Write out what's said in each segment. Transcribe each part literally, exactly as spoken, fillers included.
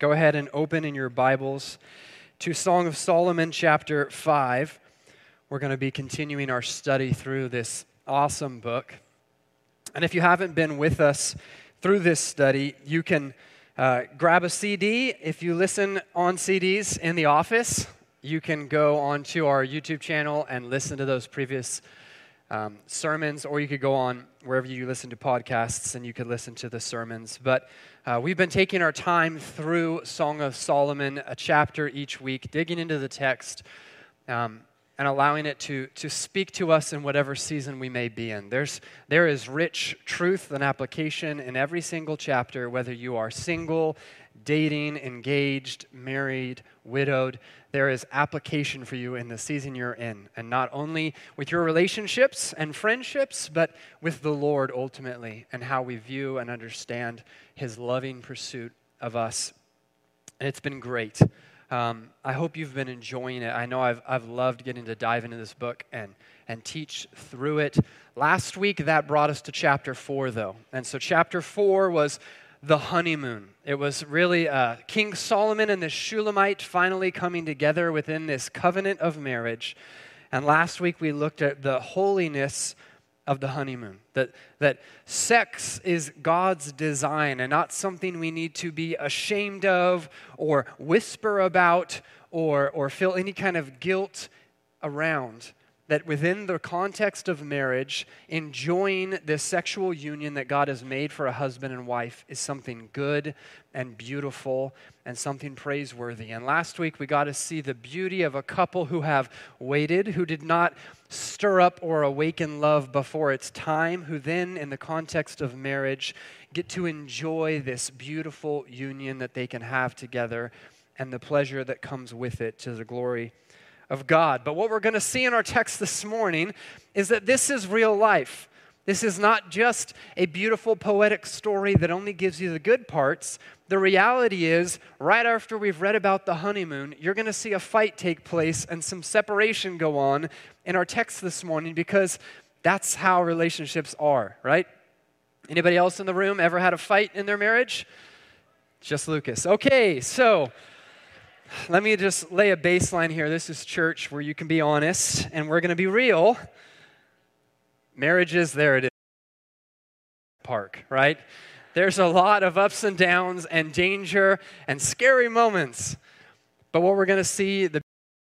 go ahead and open in your Bibles to Song of Solomon chapter five. We're going to be continuing our study through this awesome book. And if you haven't been with us through this study, you can uh, grab a C D. If you listen on C Ds in the office, you can go onto our YouTube channel and listen to those previous um, sermons, or you could go on wherever you listen to podcasts and you could listen to the sermons. But uh, we've been taking our time through Song of Solomon, a chapter each week, digging into the text um, and allowing it to, to speak to us in whatever season we may be in. There's, there is rich truth and application in every single chapter, whether you are single, dating, engaged, married, widowed. There is application for you in the season you're in, and not only with your relationships and friendships, but with the Lord ultimately, and how we view and understand His loving pursuit of us. And it's been great. Um, I hope you've been enjoying it. I know I've I've loved getting to dive into this book and and teach through it. Last week that brought us to chapter four, though, and so chapter four was the honeymoon. It was really uh, King Solomon and the Shulamite finally coming together within this covenant of marriage. And last week we looked at the holiness of the honeymoon, that, that sex is God's design and not something we need to be ashamed of or whisper about or, or feel any kind of guilt around. That within the context of marriage, enjoying this sexual union that God has made for a husband and wife is something good and beautiful and something praiseworthy. And last week we got to see the beauty of a couple who have waited, who did not stir up or awaken love before its time, who then in the context of marriage get to enjoy this beautiful union that they can have together and the pleasure that comes with it to the glory of God. But what we're going to see in our text this morning is that this is real life. This is not just a beautiful poetic story that only gives you the good parts. The reality is, right after we've read about the honeymoon, you're going to see a fight take place and some separation go on in our text this morning, because that's how relationships are, right? Anybody else in the room ever had a fight in their marriage? Just Lucas. Okay, so let me just lay a baseline here. This is church where you can be honest, and we're going to be real. Marriages, there it is. Park, right? There's a lot of ups and downs and danger and scary moments. But what we're going to see, the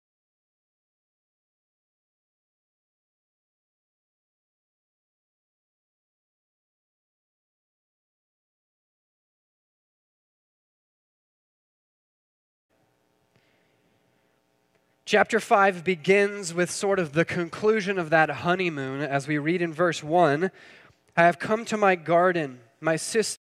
Chapter five begins with sort of the conclusion of that honeymoon as we read in verse one, I have come to my garden, my sister.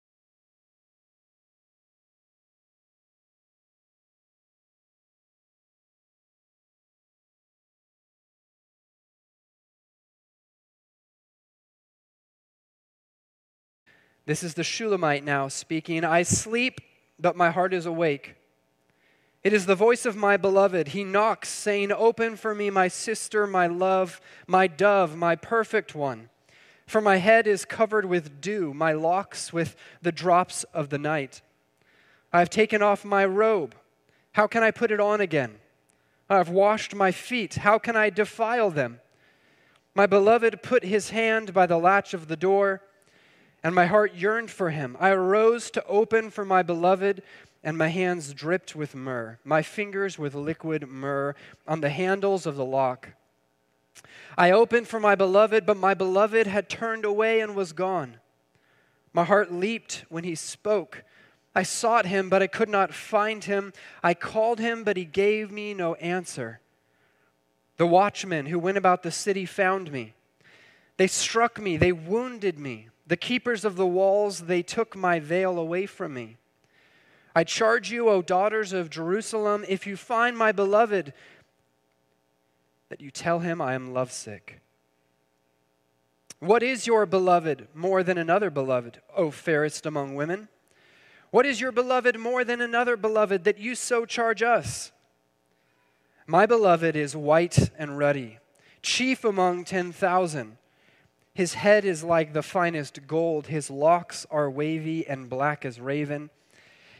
This is the Shulamite now speaking. I sleep, but my heart is awake. It is the voice of my beloved. He knocks, saying, open for me, my sister, my love, my dove, my perfect one. For my head is covered with dew, my locks with the drops of the night. I have taken off my robe. How can I put it on again? I have washed my feet. How can I defile them? My beloved put his hand by the latch of the door, and my heart yearned for him. I arose to open for my beloved, and my hands dripped with myrrh, my fingers with liquid myrrh on the handles of the lock. I opened for my beloved, but my beloved had turned away and was gone. My heart leaped when he spoke. I sought him, but I could not find him. I called him, but he gave me no answer. The watchmen who went about the city found me. They struck me, they wounded me. The keepers of the walls, they took my veil away from me. I charge you, O daughters of Jerusalem, if you find my beloved, that you tell him I am lovesick. What is your beloved more than another beloved, O fairest among women? What is your beloved more than another beloved, that you so charge us? My beloved is white and ruddy, chief among ten thousand. His head is like the finest gold. His locks are wavy and black as raven.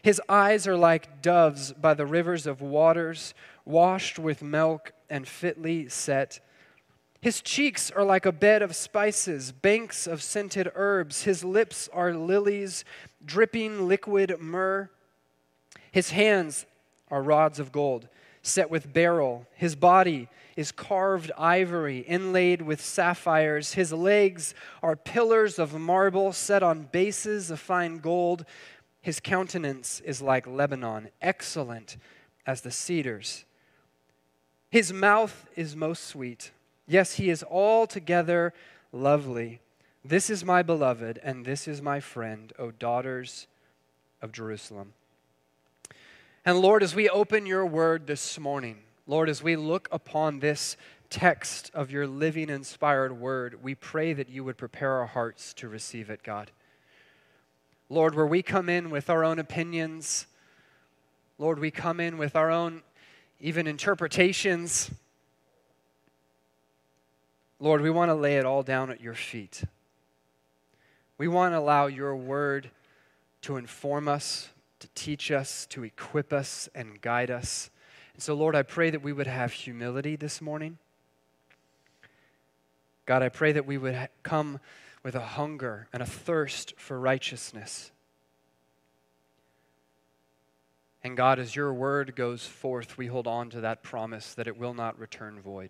His eyes are like doves by the rivers of waters, washed with milk and fitly set. His cheeks are like a bed of spices, banks of scented herbs. His lips are lilies, dripping liquid myrrh. His hands are rods of gold, set with beryl. His body is carved ivory, inlaid with sapphires. His legs are pillars of marble, set on bases of fine gold. His countenance is like Lebanon, excellent as the cedars. His mouth is most sweet. Yes, he is altogether lovely. This is my beloved, and this is my friend, O daughters of Jerusalem. And Lord, as we open your word this morning, Lord, as we look upon this text of your living, inspired word, we pray that you would prepare our hearts to receive it, God. Lord, where we come in with our own opinions, Lord, we come in with our own even interpretations, Lord, we want to lay it all down at your feet. We want to allow your word to inform us, to teach us, to equip us, and guide us. And so, Lord, I pray that we would have humility this morning. God, I pray that we would ha- come with a hunger and a thirst for righteousness. And God, as your word goes forth, we hold on to that promise that it will not return void.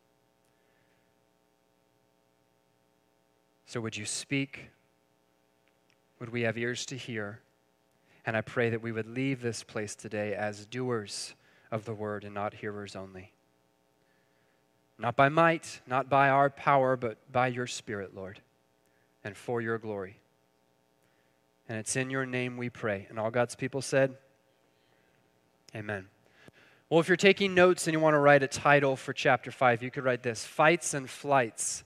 So would you speak? Would we have ears to hear? And I pray that we would leave this place today as doers of the word and not hearers only. Not by might, not by our power, but by your Spirit, Lord, and for your glory. And it's in your name we pray. And all God's people said, amen. Well, if you're taking notes and you want to write a title for chapter five, you could write this: Fights and Flights.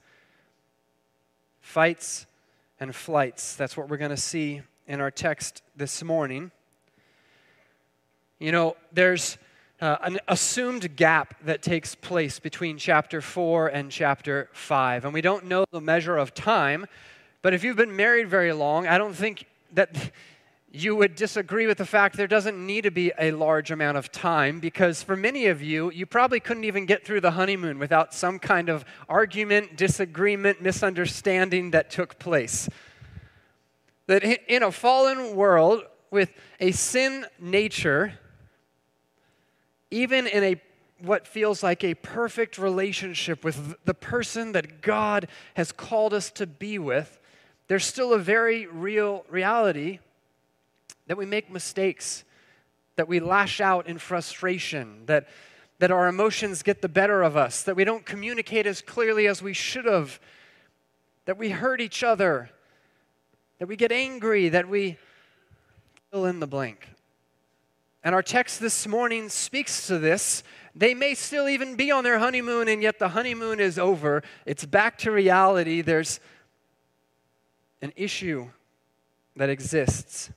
Fights and flights. That's what we're going to see in our text this morning. You know, there's uh, an assumed gap that takes place between chapter four and chapter five. And we don't know the measure of time, but if you've been married very long, I don't think that you would disagree with the fact there doesn't need to be a large amount of time, because for many of you, you probably couldn't even get through the honeymoon without some kind of argument, disagreement, misunderstanding that took place. That in a fallen world with a sin nature, even in a what feels like a perfect relationship with the person that God has called us to be with, there's still a very real reality that we make mistakes, that we lash out in frustration, that, that our emotions get the better of us, that we don't communicate as clearly as we should have, that we hurt each other, that we get angry, that we fill in the blank. And our text this morning speaks to this. They may still even be on their honeymoon, and yet the honeymoon is over. It's back to reality. There's an issue that exists.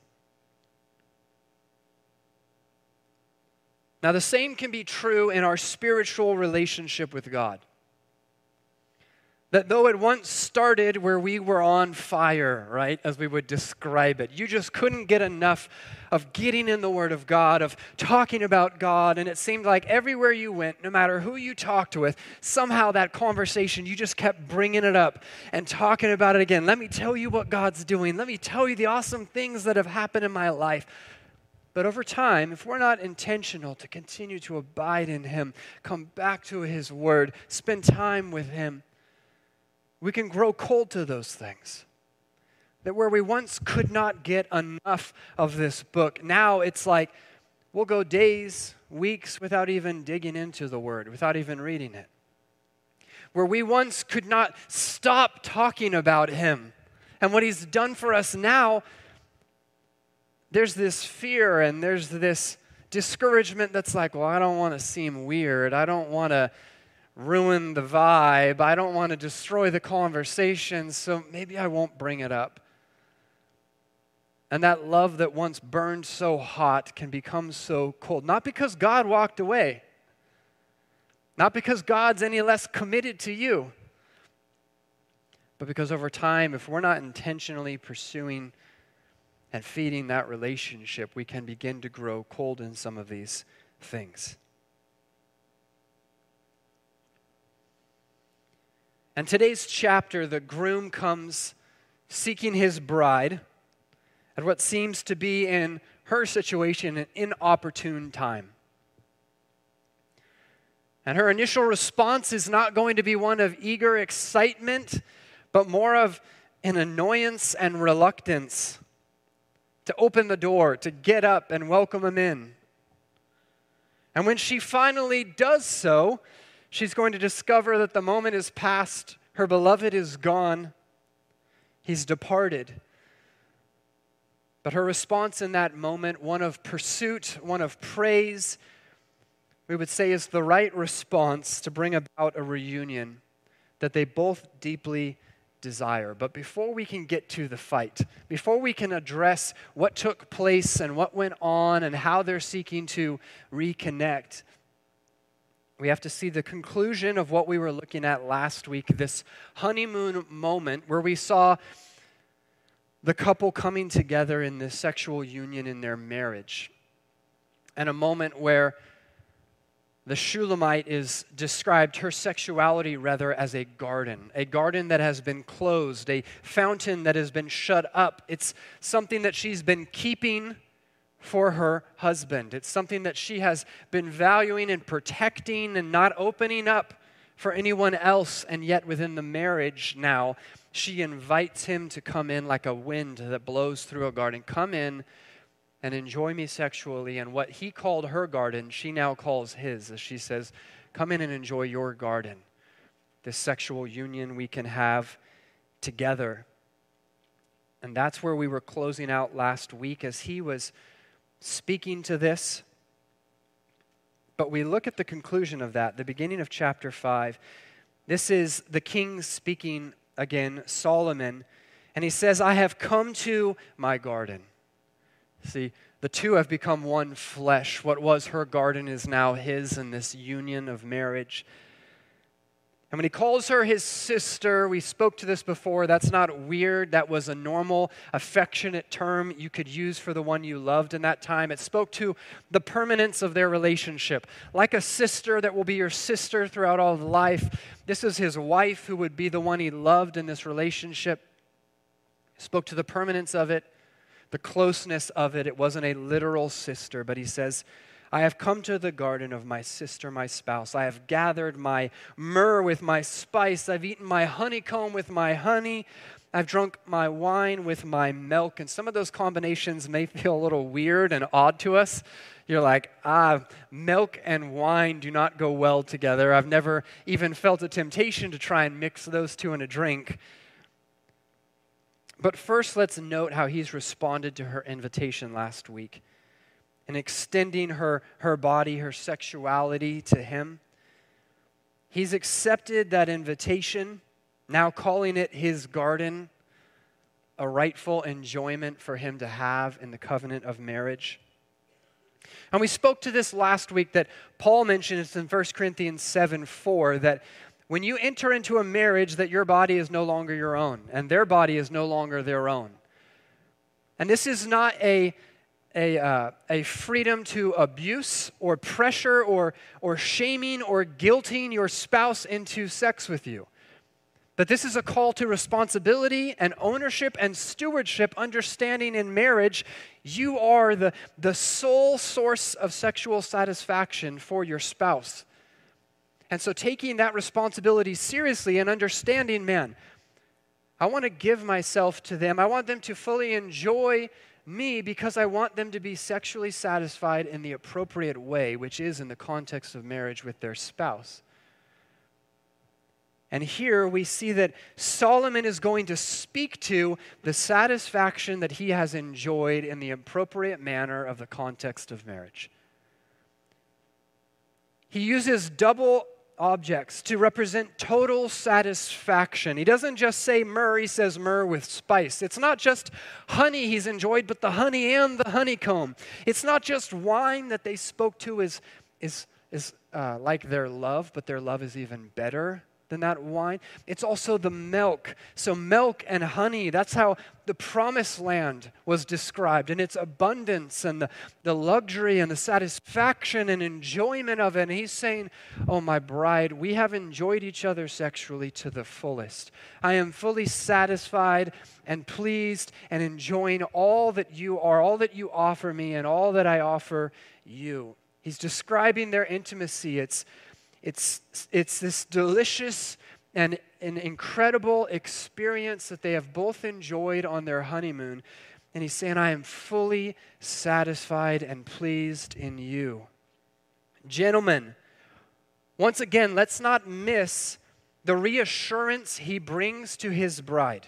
Now, the same can be true in our spiritual relationship with God. That though it once started where we were on fire, right, as we would describe it, you just couldn't get enough of getting in the Word of God, of talking about God, and it seemed like everywhere you went, no matter who you talked with, somehow that conversation, you just kept bringing it up and talking about it again. Let me tell you what God's doing. Let me tell you the awesome things that have happened in my life. But over time, if we're not intentional to continue to abide in Him, come back to His Word, spend time with Him, we can grow cold to those things. That where we once could not get enough of this book, now it's like we'll go days, weeks without even digging into the Word, without even reading it. Where we once could not stop talking about Him and what He's done for us, now there's this fear and there's this discouragement that's like, well, I don't want to seem weird. I don't want to ruin the vibe. I don't want to destroy the conversation, so maybe I won't bring it up. And that love that once burned so hot can become so cold. Not because God walked away. Not because God's any less committed to you. But because over time, if we're not intentionally pursuing and feeding that relationship, we can begin to grow cold in some of these things. And today's chapter, the groom comes seeking his bride at what seems to be, in her situation, an inopportune time. And her initial response is not going to be one of eager excitement, but more of an annoyance and reluctance to open the door, to get up and welcome him in. And when she finally does so, she's going to discover that the moment is past, her beloved is gone, he's departed. But her response in that moment, one of pursuit, one of praise, we would say is the right response to bring about a reunion that they both deeply desire. But before we can get to the fight, before we can address what took place and what went on and how they're seeking to reconnect, we have to see the conclusion of what we were looking at last week, this honeymoon moment where we saw the couple coming together in this sexual union in their marriage. And a moment where the Shulamite is described, her sexuality rather, as a garden, a garden that has been closed, a fountain that has been shut up. It's something that she's been keeping for her husband. It's something that she has been valuing and protecting and not opening up for anyone else. And yet within the marriage now, she invites him to come in like a wind that blows through a garden. Come in and enjoy me sexually. And what he called her garden, she now calls his, as she says, come in and enjoy your garden, this sexual union we can have together. And that's where we were closing out last week as he was speaking to this. But we look at the conclusion of that, the beginning of chapter five. This is the king speaking again, Solomon, and he says, I have come to my garden. See, the two have become one flesh. What was her garden is now his in this union of marriage. And when he calls her his sister, we spoke to this before, that's not weird. That was a normal, affectionate term you could use for the one you loved in that time. It spoke to the permanence of their relationship. Like a sister that will be your sister throughout all of life, this is his wife who would be the one he loved in this relationship. It spoke to the permanence of it, the closeness of it. It wasn't a literal sister, but he says, I have come to the garden of my sister, my spouse. I have gathered my myrrh with my spice. I've eaten my honeycomb with my honey. I've drunk my wine with my milk. And some of those combinations may feel a little weird and odd to us. You're like, ah, milk and wine do not go well together. I've never even felt a temptation to try and mix those two in a drink. But first, let's note how he's responded to her invitation last week and extending her, her body, her sexuality to him. He's accepted that invitation, now calling it his garden, a rightful enjoyment for him to have in the covenant of marriage. And we spoke to this last week that Paul mentioned it in First Corinthians seven four, that when you enter into a marriage, that your body is no longer your own, and their body is no longer their own. And this is not a A, uh, a freedom to abuse or pressure or, or shaming or guilting your spouse into sex with you. But this is a call to responsibility and ownership and stewardship, understanding in marriage, you are the, the sole source of sexual satisfaction for your spouse. And so taking that responsibility seriously and understanding, man, I want to give myself to them. I want them to fully enjoy me because I want them to be sexually satisfied in the appropriate way, which is in the context of marriage with their spouse. And here we see that Solomon is going to speak to the satisfaction that he has enjoyed in the appropriate manner of the context of marriage. He uses double objects to represent total satisfaction. He doesn't just say myrrh, he says myrrh with spice. It's not just honey he's enjoyed, but the honey and the honeycomb. It's not just wine that they spoke to is, is, is uh, like their love, but their love is even better than that wine. It's also the milk. So milk and honey, that's how the promised land was described, and its abundance and the, the luxury and the satisfaction and enjoyment of it. And he's saying, oh, my bride, we have enjoyed each other sexually to the fullest. I am fully satisfied and pleased and enjoying all that you are, all that you offer me, and all that I offer you. He's describing their intimacy. It's It's, it's this delicious and an incredible experience that they have both enjoyed on their honeymoon. And he's saying, I am fully satisfied and pleased in you. Gentlemen, once again, let's not miss the reassurance he brings to his bride.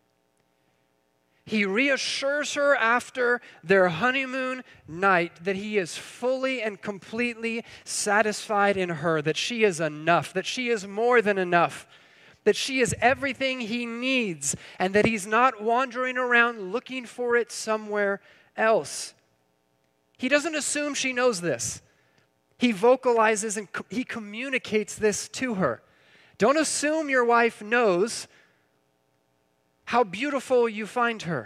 He reassures her after their honeymoon night that he is fully and completely satisfied in her, that she is enough, that she is more than enough, that she is everything he needs, and that he's not wandering around looking for it somewhere else. He doesn't assume she knows this. He vocalizes and co- he communicates this to her. Don't assume your wife knows how beautiful you find her,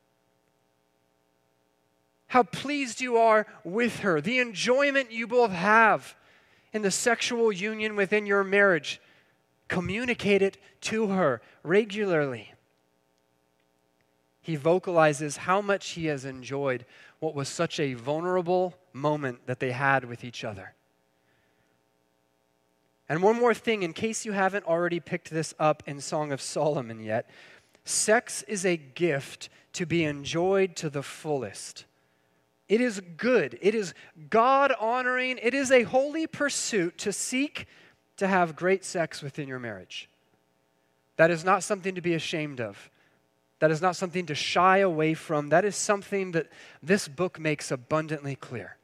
how pleased you are with her, the enjoyment you both have in the sexual union within your marriage. Communicate it to her regularly. He vocalizes how much he has enjoyed what was such a vulnerable moment that they had with each other. And one more thing, in case you haven't already picked this up in Song of Solomon yet, sex is a gift to be enjoyed to the fullest. It is good. It is God-honoring. It is a holy pursuit to seek to have great sex within your marriage. That is not something to be ashamed of. That is not something to shy away from. That is something that this book makes abundantly clear.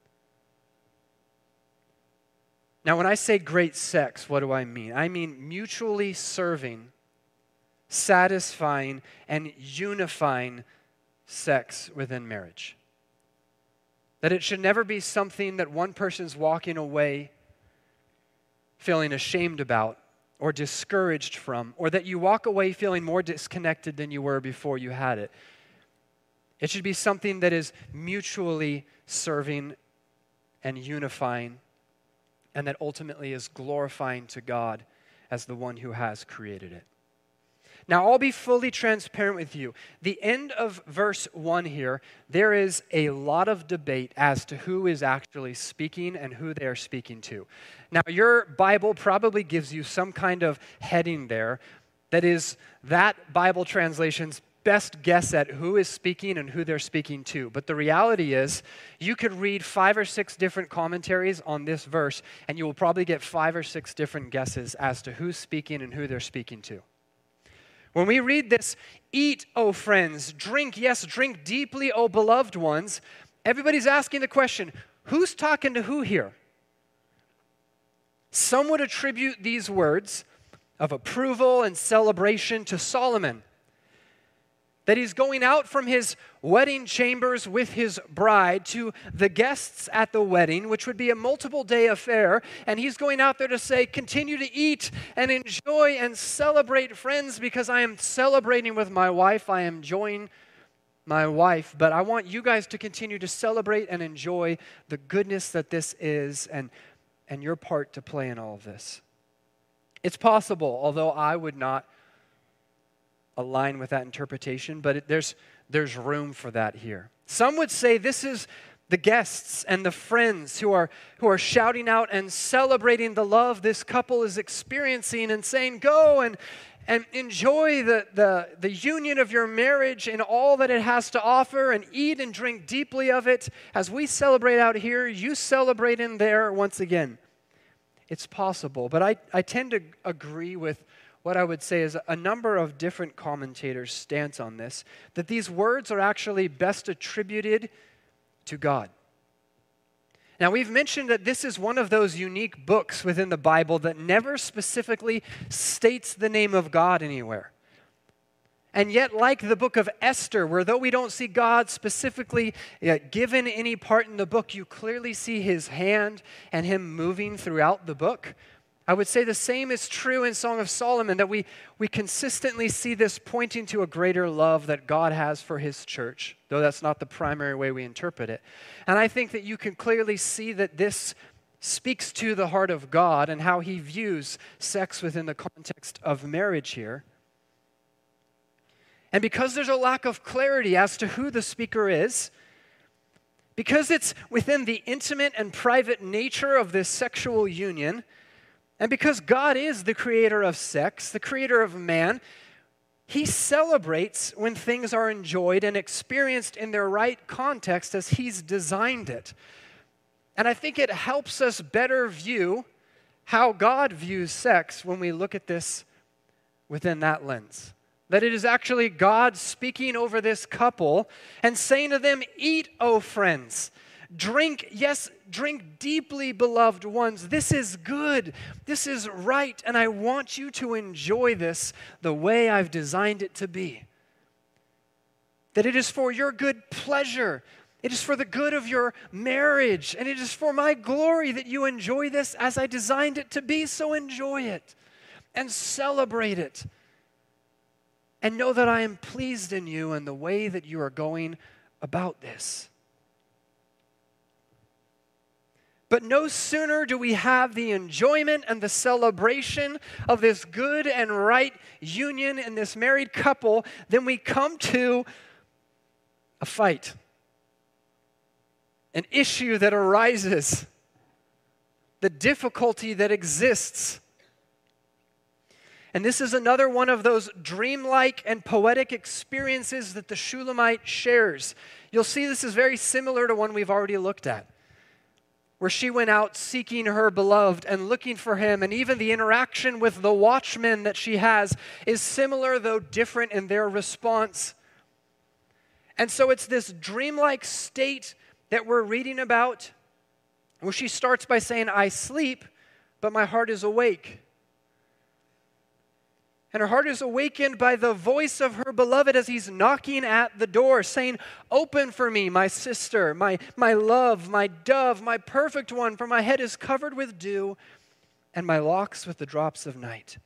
Now, when I say great sex, what do I mean? I mean mutually serving, satisfying, and unifying sex within marriage. That it should never be something that one person's walking away feeling ashamed about or discouraged from, or that you walk away feeling more disconnected than you were before you had it. It should be something that is mutually serving and unifying, and that ultimately is glorifying to God as the one who has created it. Now, I'll be fully transparent with you. The end of verse one here, there is a lot of debate as to who is actually speaking and who they are speaking to. Now, your Bible probably gives you some kind of heading there that is that Bible translation's best guess at who is speaking and who they're speaking to. But the reality is, you could read five or six different commentaries on this verse, and you will probably get five or six different guesses as to who's speaking and who they're speaking to. When we read this, eat, O friends, drink, yes, drink deeply, O beloved ones, everybody's asking the question, who's talking to who here? Some would attribute these words of approval and celebration to Solomon, that he's going out from his wedding chambers with his bride to the guests at the wedding, which would be a multiple day affair, and he's going out there to say, continue to eat and enjoy and celebrate, friends, because I am celebrating with my wife, I am enjoying my wife, but I want you guys to continue to celebrate and enjoy the goodness that this is and, and your part to play in all of this. It's possible, although I would not align with that interpretation, but it, there's there's room for that here. Some would say this is the guests and the friends who are who are shouting out and celebrating the love this couple is experiencing and saying, go and and enjoy the, the, the union of your marriage and all that it has to offer, and eat and drink deeply of it. As we celebrate out here, you celebrate in there once again. It's possible, but I, I tend to agree with what I would say is a number of different commentators' stance on this, that these words are actually best attributed to God. Now, we've mentioned that this is one of those unique books within the Bible that never specifically states the name of God anywhere. And yet, like the book of Esther, where though we don't see God specifically uh, given any part in the book, you clearly see his hand and him moving throughout the book. I would say the same is true in Song of Solomon, that we, we consistently see this pointing to a greater love that God has for his church, though that's not the primary way we interpret it. And I think that you can clearly see that this speaks to the heart of God and how he views sex within the context of marriage here. And because there's a lack of clarity as to who the speaker is, because it's within the intimate and private nature of this sexual union, and because God is the creator of sex, the creator of man, he celebrates when things are enjoyed and experienced in their right context as he's designed it. And I think it helps us better view how God views sex when we look at this within that lens. That it is actually God speaking over this couple and saying to them, "Eat, O friends. Drink, yes, drink deeply, beloved ones. This is good. This is right, and I want you to enjoy this the way I've designed it to be. That it is for your good pleasure. It is for the good of your marriage, and it is for my glory that you enjoy this as I designed it to be, so enjoy it and celebrate it. And know that I am pleased in you and the way that you are going about this." But no sooner do we have the enjoyment and the celebration of this good and right union in this married couple than we come to a fight, an issue that arises, the difficulty that exists. And this is another one of those dreamlike and poetic experiences that the Shulamite shares. You'll see this is very similar to one we've already looked at, where she went out seeking her beloved and looking for him, and even the interaction with the watchmen that she has is similar, though different in their response. And so it's this dreamlike state that we're reading about, where she starts by saying, "I sleep, but my heart is awake." And her heart is awakened by the voice of her beloved as he's knocking at the door, saying, "Open for me, my sister, my, my love, my dove, my perfect one, for my head is covered with dew, and my locks with the drops of night."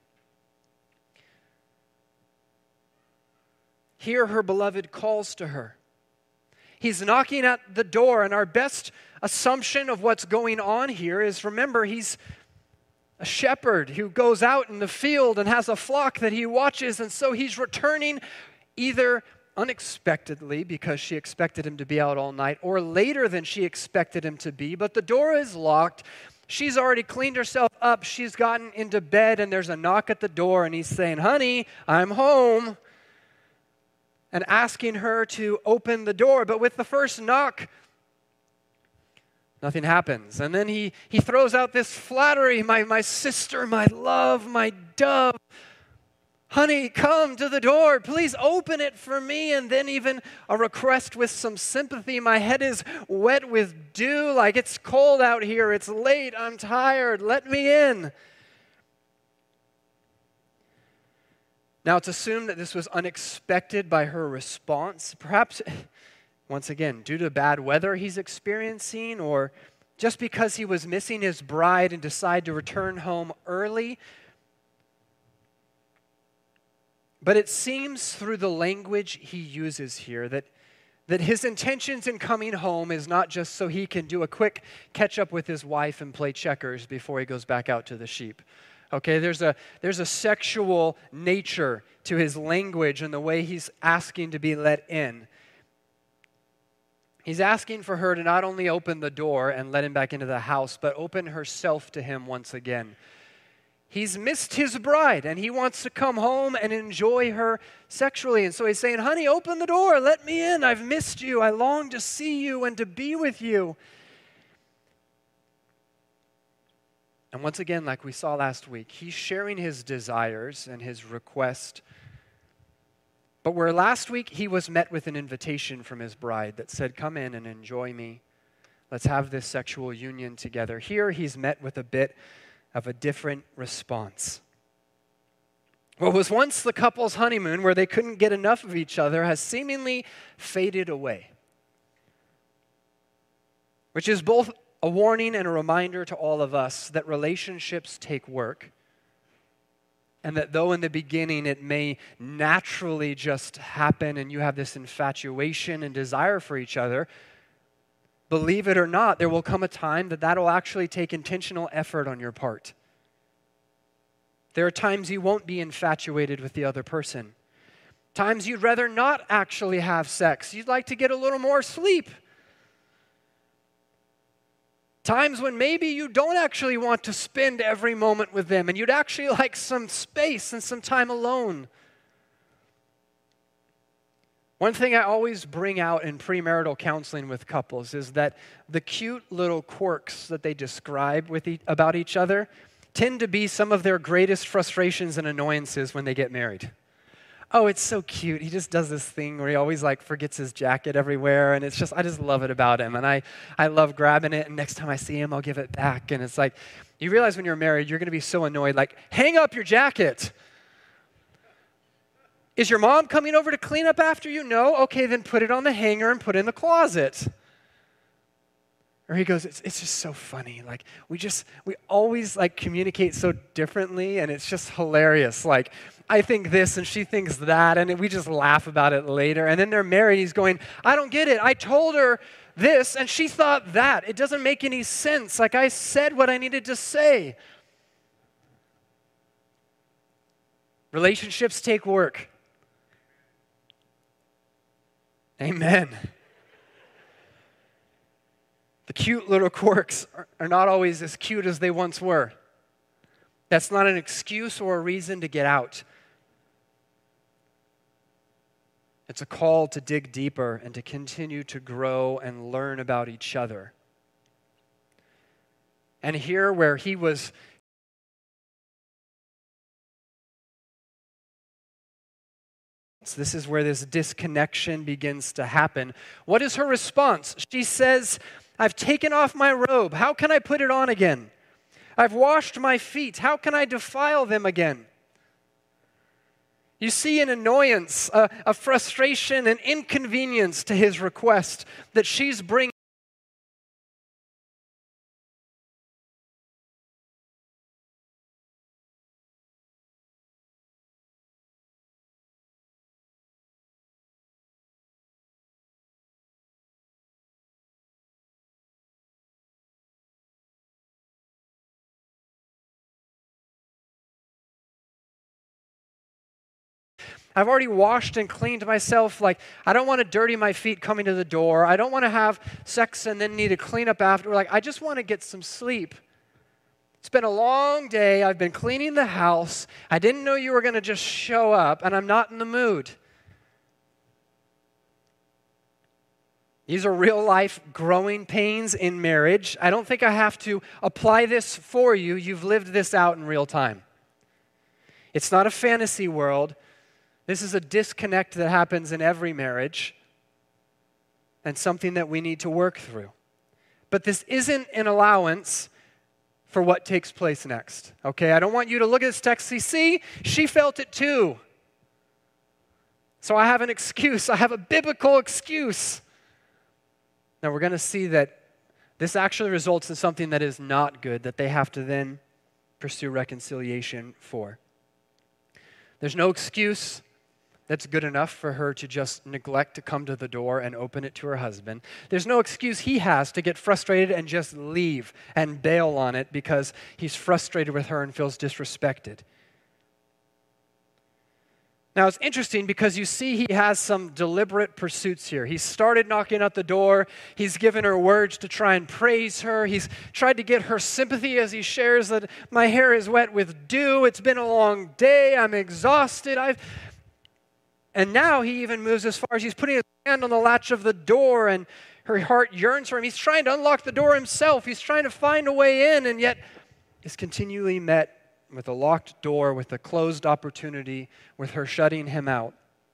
Here her beloved calls to her. He's knocking at the door, and our best assumption of what's going on here is, remember, he's a shepherd who goes out in the field and has a flock that he watches, and so he's returning either unexpectedly because she expected him to be out all night, or later than she expected him to be, but the door is locked. She's already cleaned herself up. She's gotten into bed, and there's a knock at the door, and he's saying, "Honey, I'm home," and asking her to open the door. But with the first knock, nothing happens. And then he, he throws out this flattery, my, my sister, my love, my dove. "Honey, come to the door. Please open it for me." And then even a request with some sympathy. "My head is wet with dew. Like, it's cold out here. It's late. I'm tired. Let me in." Now, it's assumed that this was unexpected by her response. Perhaps, once again, due to bad weather he's experiencing, or just because he was missing his bride and decided to return home early. But it seems through the language he uses here that, that his intentions in coming home is not just so he can do a quick catch up with his wife and play checkers before he goes back out to the sheep. Okay, there's a, there's a sexual nature to his language and the way he's asking to be let in. He's asking for her to not only open the door and let him back into the house, but open herself to him once again. He's missed his bride, and he wants to come home and enjoy her sexually. And so he's saying, "Honey, open the door. Let me in. I've missed you. I long to see you and to be with you." And once again, like we saw last week, he's sharing his desires and his request. But where last week he was met with an invitation from his bride that said, "Come in and enjoy me. Let's have this sexual union together." Here he's met with a bit of a different response. What was once the couple's honeymoon, where they couldn't get enough of each other, has seemingly faded away. Which is both A warning and a reminder to all of us that relationships take work, and that though in the beginning it may naturally just happen and you have this infatuation and desire for each other, believe it or not, there will come a time that that will actually take intentional effort on your part. There are times you won't be infatuated with the other person. Times you'd rather not actually have sex. You'd like to get a little more sleep. Times when maybe you don't actually want to spend every moment with them and you'd actually like some space and some time alone. One thing I always bring out in premarital counseling with couples is that the cute little quirks that they describe with e- about each other tend to be some of their greatest frustrations and annoyances when they get married. Oh, it's so cute. He just does this thing where he always like forgets his jacket everywhere, and it's just, I just love it about him, and I, I love grabbing it, and next time I see him, I'll give it back, and it's like, you realize when you're married, you're going to be so annoyed, like, hang up your jacket. Is your mom coming over to clean up after you? No? Okay, then put it on the hanger and put it in the closet. Or he goes, it's, it's just so funny. Like, we just, we always, like, communicate so differently, and it's just hilarious. Like, I think this, and she thinks that, and we just laugh about it later. And then they're married, he's going, I don't get it. I told her this, and she thought that. It doesn't make any sense. Like, I said what I needed to say. Relationships take work. Amen. The cute little quirks are, are not always as cute as they once were. That's not an excuse or a reason to get out. It's a call to dig deeper and to continue to grow and learn about each other. And here where he was this is where this disconnection begins to happen. What is her response? She says, I've taken off my robe. How can I put it on again? I've washed my feet. How can I defile them again? You see an annoyance, a, a frustration, an inconvenience to his request that she's bringing. I've already washed and cleaned myself. Like, I don't want to dirty my feet coming to the door. I don't want to have sex and then need to clean up after. Like, I just want to get some sleep. It's been a long day. I've been cleaning the house. I didn't know you were going to just show up, and I'm not in the mood. These are real life growing pains in marriage. I don't think I have to apply this for you. You've lived this out in real time. It's not a fantasy world. This is a disconnect that happens in every marriage and something that we need to work through. But this isn't an allowance for what takes place next. Okay, I don't want you to look at this text and see, she felt it too. So I have an excuse. I have a biblical excuse. Now we're going to see that this actually results in something that is not good, that they have to then pursue reconciliation for. There's no excuse that's good enough for her to just neglect to come to the door and open it to her husband. There's no excuse he has to get frustrated and just leave and bail on it because he's frustrated with her and feels disrespected. Now, it's interesting because you see he has some deliberate pursuits here. He started knocking at the door. He's given her words to try and praise her. He's tried to get her sympathy as he shares that my hair is wet with dew. It's been a long day. I'm exhausted. I've And now he even moves as far as he's putting his hand on the latch of the door and her heart yearns for him. He's trying to unlock the door himself. He's trying to find a way in and yet is continually met with a locked door, with a closed opportunity, with her shutting him out.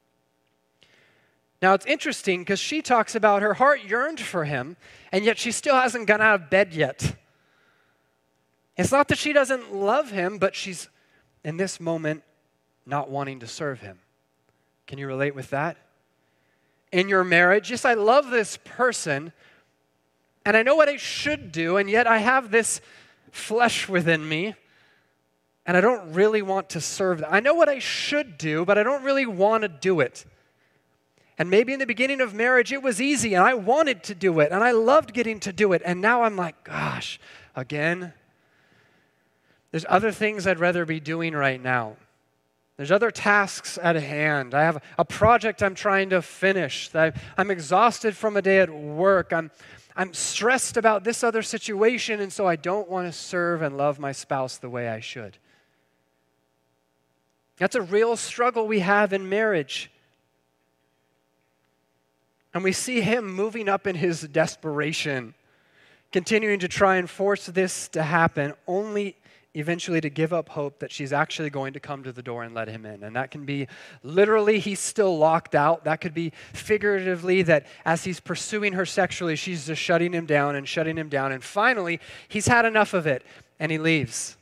Now it's interesting because she talks about her heart yearned for him and yet she still hasn't gone out of bed yet. It's not that she doesn't love him, but she's in this moment not wanting to serve him. Can you relate with that? In your marriage, yes, I love this person, And I know what I should do, and yet I have this flesh within me, and I don't really want to serve that. I know what I should do, but I don't really want to do it. And maybe in the beginning of marriage, it was easy, and I wanted to do it, and I loved getting to do it. And now I'm like, gosh, again? There's other things I'd rather be doing right now. There's other tasks at hand. I have a project I'm trying to finish. I'm exhausted from a day at work. I'm, I'm stressed about this other situation, and so I don't want to serve and love my spouse the way I should. That's a real struggle we have in marriage. And we see him moving up in his desperation, continuing to try and force this to happen, only eventually to give up hope that she's actually going to come to the door and let him in. And that can be literally he's still locked out. That could be figuratively that as he's pursuing her sexually, she's just shutting him down and shutting him down. And finally, he's had enough of it and he leaves.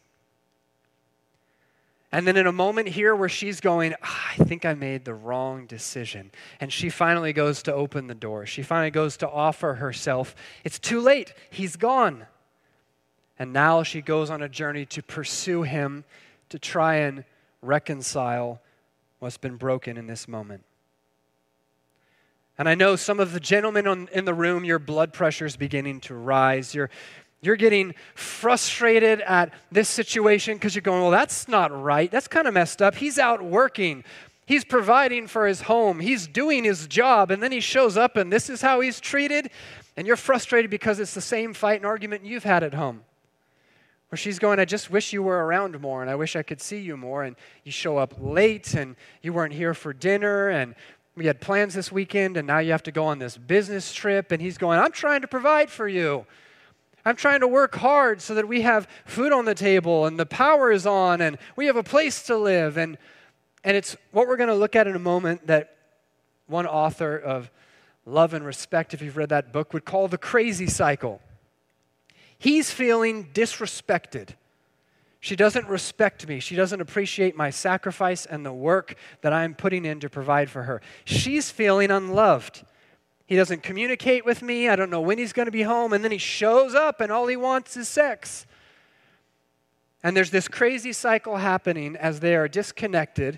And then in a moment here where she's going, ah, I think I made the wrong decision. And she finally goes to open the door. She finally goes to offer herself. It's too late. He's gone. And now she goes on a journey to pursue him, to try and reconcile what's been broken in this moment. And I know some of the gentlemen on, in the room, your blood pressure is beginning to rise. You're, you're getting frustrated at this situation because you're going, well, that's not right. That's kind of messed up. He's out working. He's providing for his home. He's doing his job. And then he shows up and this is how he's treated. And you're frustrated because it's the same fight and argument you've had at home. Where she's going, I just wish you were around more and I wish I could see you more. And you show up late and you weren't here for dinner and we had plans this weekend and now you have to go on this business trip. And he's going, I'm trying to provide for you. I'm trying to work hard so that we have food on the table and the power is on and we have a place to live. And, and it's what we're going to look at in a moment that one author of Love and Respect, if you've read that book, would call the crazy cycle. He's feeling disrespected. She doesn't respect me. She doesn't appreciate my sacrifice and the work that I'm putting in to provide for her. She's feeling unloved. He doesn't communicate with me. I don't know when he's going to be home. And then he shows up and all he wants is sex. And there's this crazy cycle happening as they are disconnected.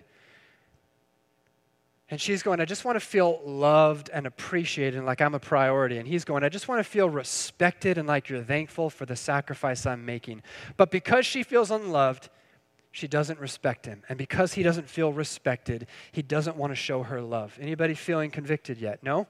And she's going, I just want to feel loved and appreciated and like I'm a priority. And he's going, I just want to feel respected and like you're thankful for the sacrifice I'm making. But because she feels unloved, she doesn't respect him. And because he doesn't feel respected, he doesn't want to show her love. Anybody feeling convicted yet? No?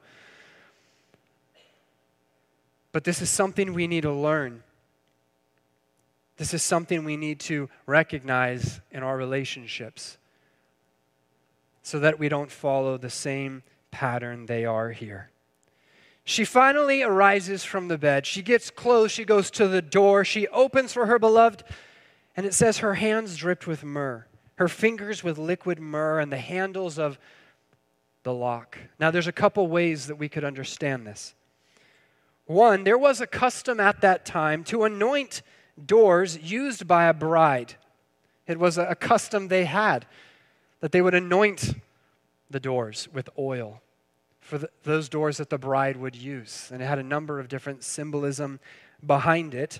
But this is something we need to learn. This is something we need to recognize in our relationships, so that we don't follow the same pattern they are here. She finally arises from the bed. She gets close. She goes to the door. She opens for her beloved. And it says her hands dripped with myrrh, her fingers with liquid myrrh, and the handles of the lock. Now, there's a couple ways that we could understand this. One, there was a custom at that time to anoint doors used by a bride. It was a custom they had, that they would anoint the doors with oil for the, those doors that the bride would use. And it had a number of different symbolism behind it.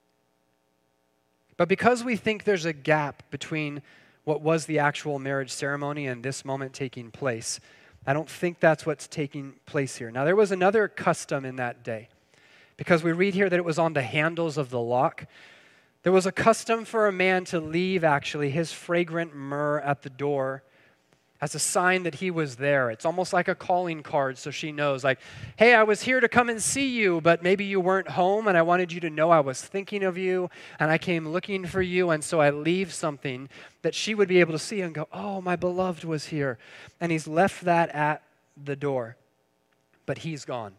But because we think there's a gap between what was the actual marriage ceremony and this moment taking place, I don't think that's what's taking place here. Now, there was another custom in that day, because we read here that it was on the handles of the lock. There was a custom for a man to leave, actually, his fragrant myrrh at the door as a sign that he was there. It's almost like a calling card, so she knows, like, hey, I was here to come and see you, but maybe you weren't home, and I wanted you to know I was thinking of you, and I came looking for you, and so I leave something that she would be able to see and go, oh, my beloved was here. And he's left that at the door, but he's gone.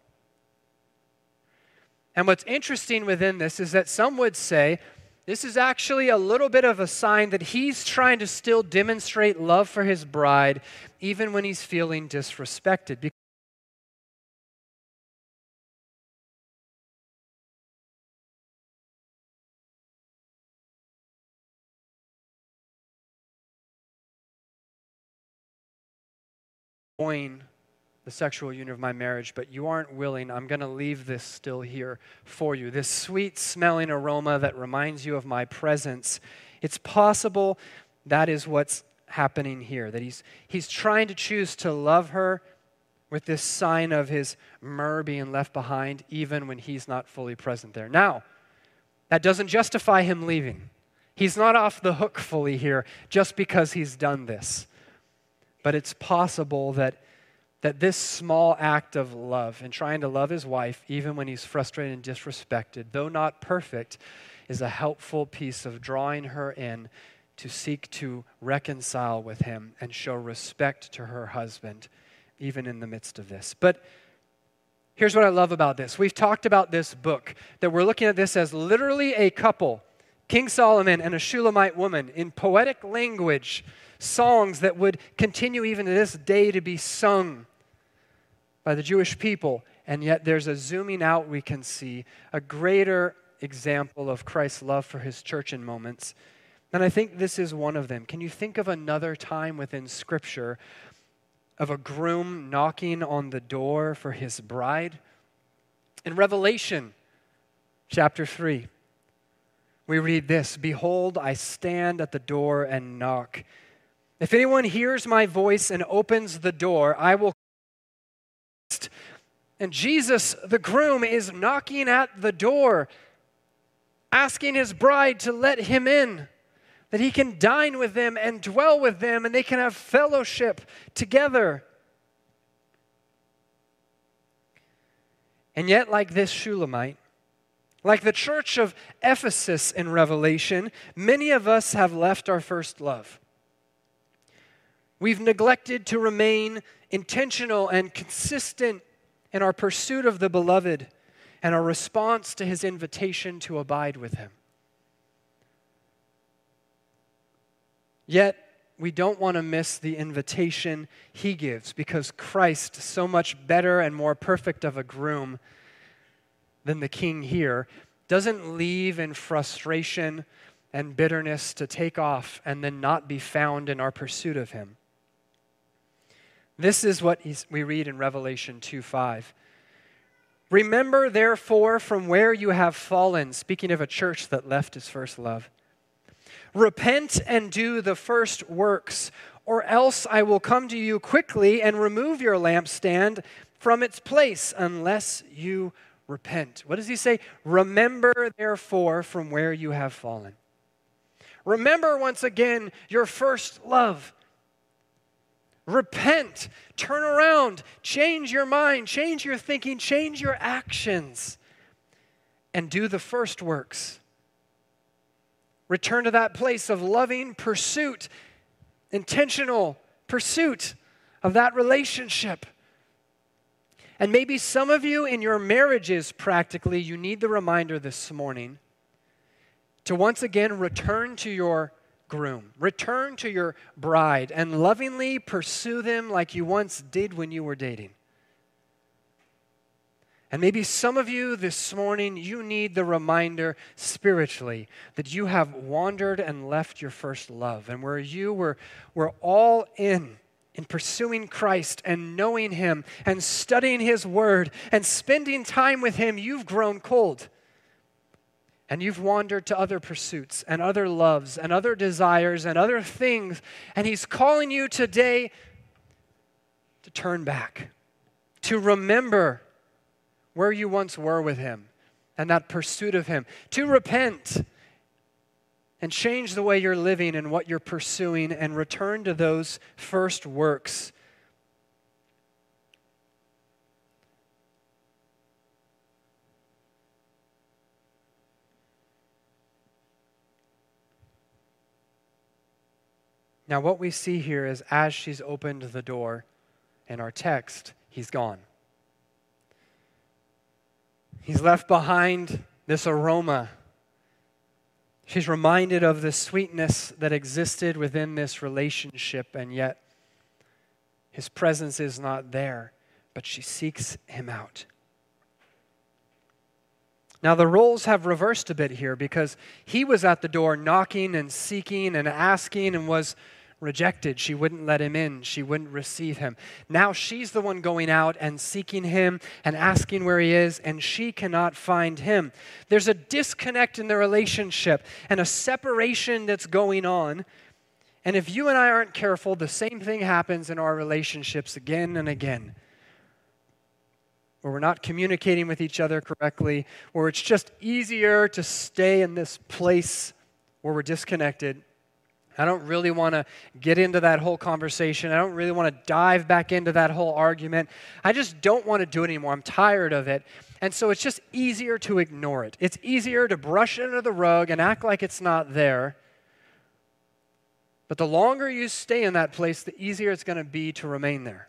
And what's interesting within this is that some would say, this is actually a little bit of a sign that he's trying to still demonstrate love for his bride, even when he's feeling disrespected. Enjoying the sexual union of my marriage, but you aren't willing, I'm going to leave this still here for you. This sweet smelling aroma that reminds you of my presence. It's possible that is what's happening here, that he's, he's trying to choose to love her with this sign of his myrrh being left behind, even when he's not fully present there. Now, that doesn't justify him leaving. He's not off the hook fully here just because he's done this. But it's possible that, that this small act of love and trying to love his wife, even when he's frustrated and disrespected, though not perfect, is a helpful piece of drawing her in to seek to reconcile with him and show respect to her husband, even in the midst of this. But here's what I love about this. We've talked about this book, that we're looking at this as literally a couple, King Solomon and a Shulamite woman, in poetic language, songs that would continue even to this day to be sung by the Jewish people. And yet there's a zooming out we can see, a greater example of Christ's love for his church in moments. And I think this is one of them. Can you think of another time within Scripture of a groom knocking on the door for his bride? In Revelation chapter three, we read this, "Behold, I stand at the door and knock. If anyone hears my voice and opens the door, I will." And Jesus, the groom, is knocking at the door, asking his bride to let him in, that he can dine with them and dwell with them, and they can have fellowship together. And yet, like this Shulamite, like the church of Ephesus in Revelation, many of us have left our first love. We've neglected to remain intentional and consistent in our pursuit of the beloved and our response to his invitation to abide with him. Yet, we don't want to miss the invitation he gives, because Christ, so much better and more perfect of a groom than the king here, doesn't leave in frustration and bitterness to take off and then not be found in our pursuit of him. This is what he's, we read in Revelation two five. "Remember, therefore, from where you have fallen," speaking of a church that left his first love. "Repent and do the first works, or else I will come to you quickly and remove your lampstand from its place unless you repent." What does he say? Remember, therefore, from where you have fallen. Remember once again your first love. Repent, turn around, change your mind, change your thinking, change your actions, and do the first works. Return to that place of loving pursuit, intentional pursuit of that relationship. And maybe some of you in your marriages, practically, you need the reminder this morning to once again return to your groom, return to your bride, and lovingly pursue them like you once did when you were dating. And maybe some of you this morning, you need the reminder spiritually that you have wandered and left your first love, and where you were, were all in, in pursuing Christ and knowing him and studying his word and spending time with him, you've grown cold. And you've wandered to other pursuits and other loves and other desires and other things. And he's calling you today to turn back, to remember where you once were with him and that pursuit of him, to repent and change the way you're living and what you're pursuing and return to those first works. Now, what we see here is as she's opened the door in our text, he's gone. He's left behind this aroma. She's reminded of the sweetness that existed within this relationship, and yet his presence is not there, but she seeks him out. Now, the roles have reversed a bit here because he was at the door knocking and seeking and asking and was rejected. She wouldn't let him in. She wouldn't receive him. Now she's the one going out and seeking him and asking where he is, and she cannot find him. There's a disconnect in the relationship and a separation that's going on. And if you and I aren't careful, the same thing happens in our relationships again and again, where we're not communicating with each other correctly, where it's just easier to stay in this place where we're disconnected. I don't really want to get into that whole conversation. I don't really want to dive back into that whole argument. I just don't want to do it anymore. I'm tired of it. And so it's just easier to ignore it. It's easier to brush it under the rug and act like it's not there. But the longer you stay in that place, the easier it's going to be to remain there.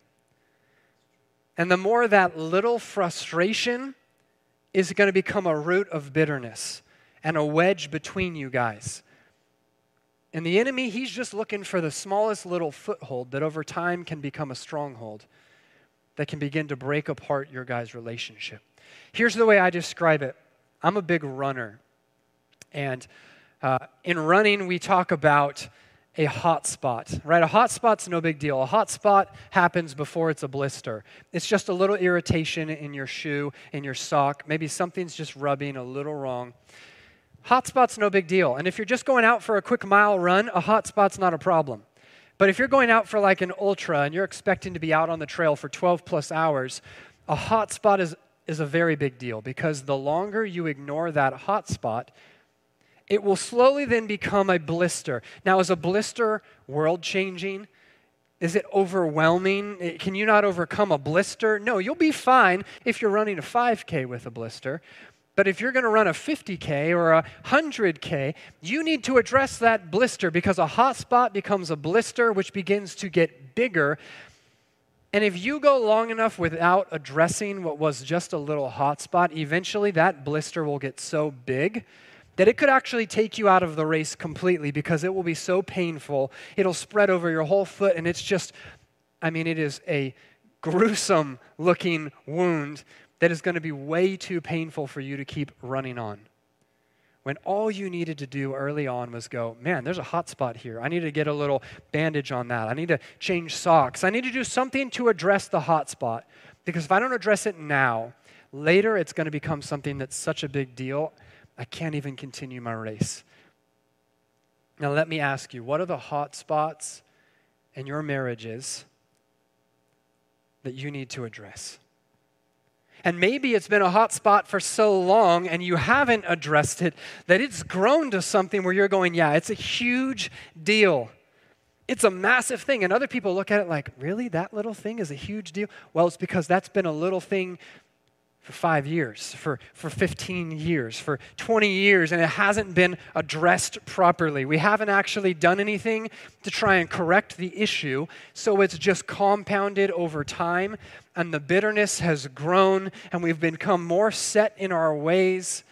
And the more that little frustration is going to become a root of bitterness and a wedge between you guys. And the enemy, he's just looking for the smallest little foothold that over time can become a stronghold that can begin to break apart your guys' relationship. Here's the way I describe it. I'm a big runner. And uh, in running, we talk about a hot spot, right? A hot spot's no big deal. A hot spot happens before it's a blister. It's just a little irritation in your shoe, in your sock. Maybe something's just rubbing a little wrong. Hot spot's no big deal. And if you're just going out for a quick mile run, a hot spot's not a problem. But if you're going out for like an ultra and you're expecting to be out on the trail for twelve plus hours, a hot spot is, is a very big deal, because the longer you ignore that hot spot, it will slowly then become a blister. Now, is a blister world-changing? Is it overwhelming? Can you not overcome a blister? No, you'll be fine if you're running a five K with a blister. But if you're going to run a fifty K or a one hundred K, you need to address that blister, because a hot spot becomes a blister, which begins to get bigger. And if you go long enough without addressing what was just a little hot spot, eventually that blister will get so big that it could actually take you out of the race completely, because it will be so painful. It'll spread over your whole foot, and it's just, I mean, it is a gruesome looking wound that is going to be way too painful for you to keep running on. When all you needed to do early on was go, man, there's a hot spot here. I need to get a little bandage on that. I need to change socks. I need to do something to address the hot spot, because if I don't address it now, later it's going to become something that's such a big deal, I can't even continue my race. Now let me ask you, what are the hot spots in your marriages that you need to address? And maybe it's been a hot spot for so long and you haven't addressed it that it's grown to something where you're going, yeah, it's a huge deal. It's a massive thing. And other people look at it like, really? That little thing is a huge deal? Well, it's because that's been a little thing for five years, for, for fifteen years, for twenty years, and it hasn't been addressed properly. We haven't actually done anything to try and correct the issue, so it's just compounded over time, and the bitterness has grown, and we've become more set in our ways.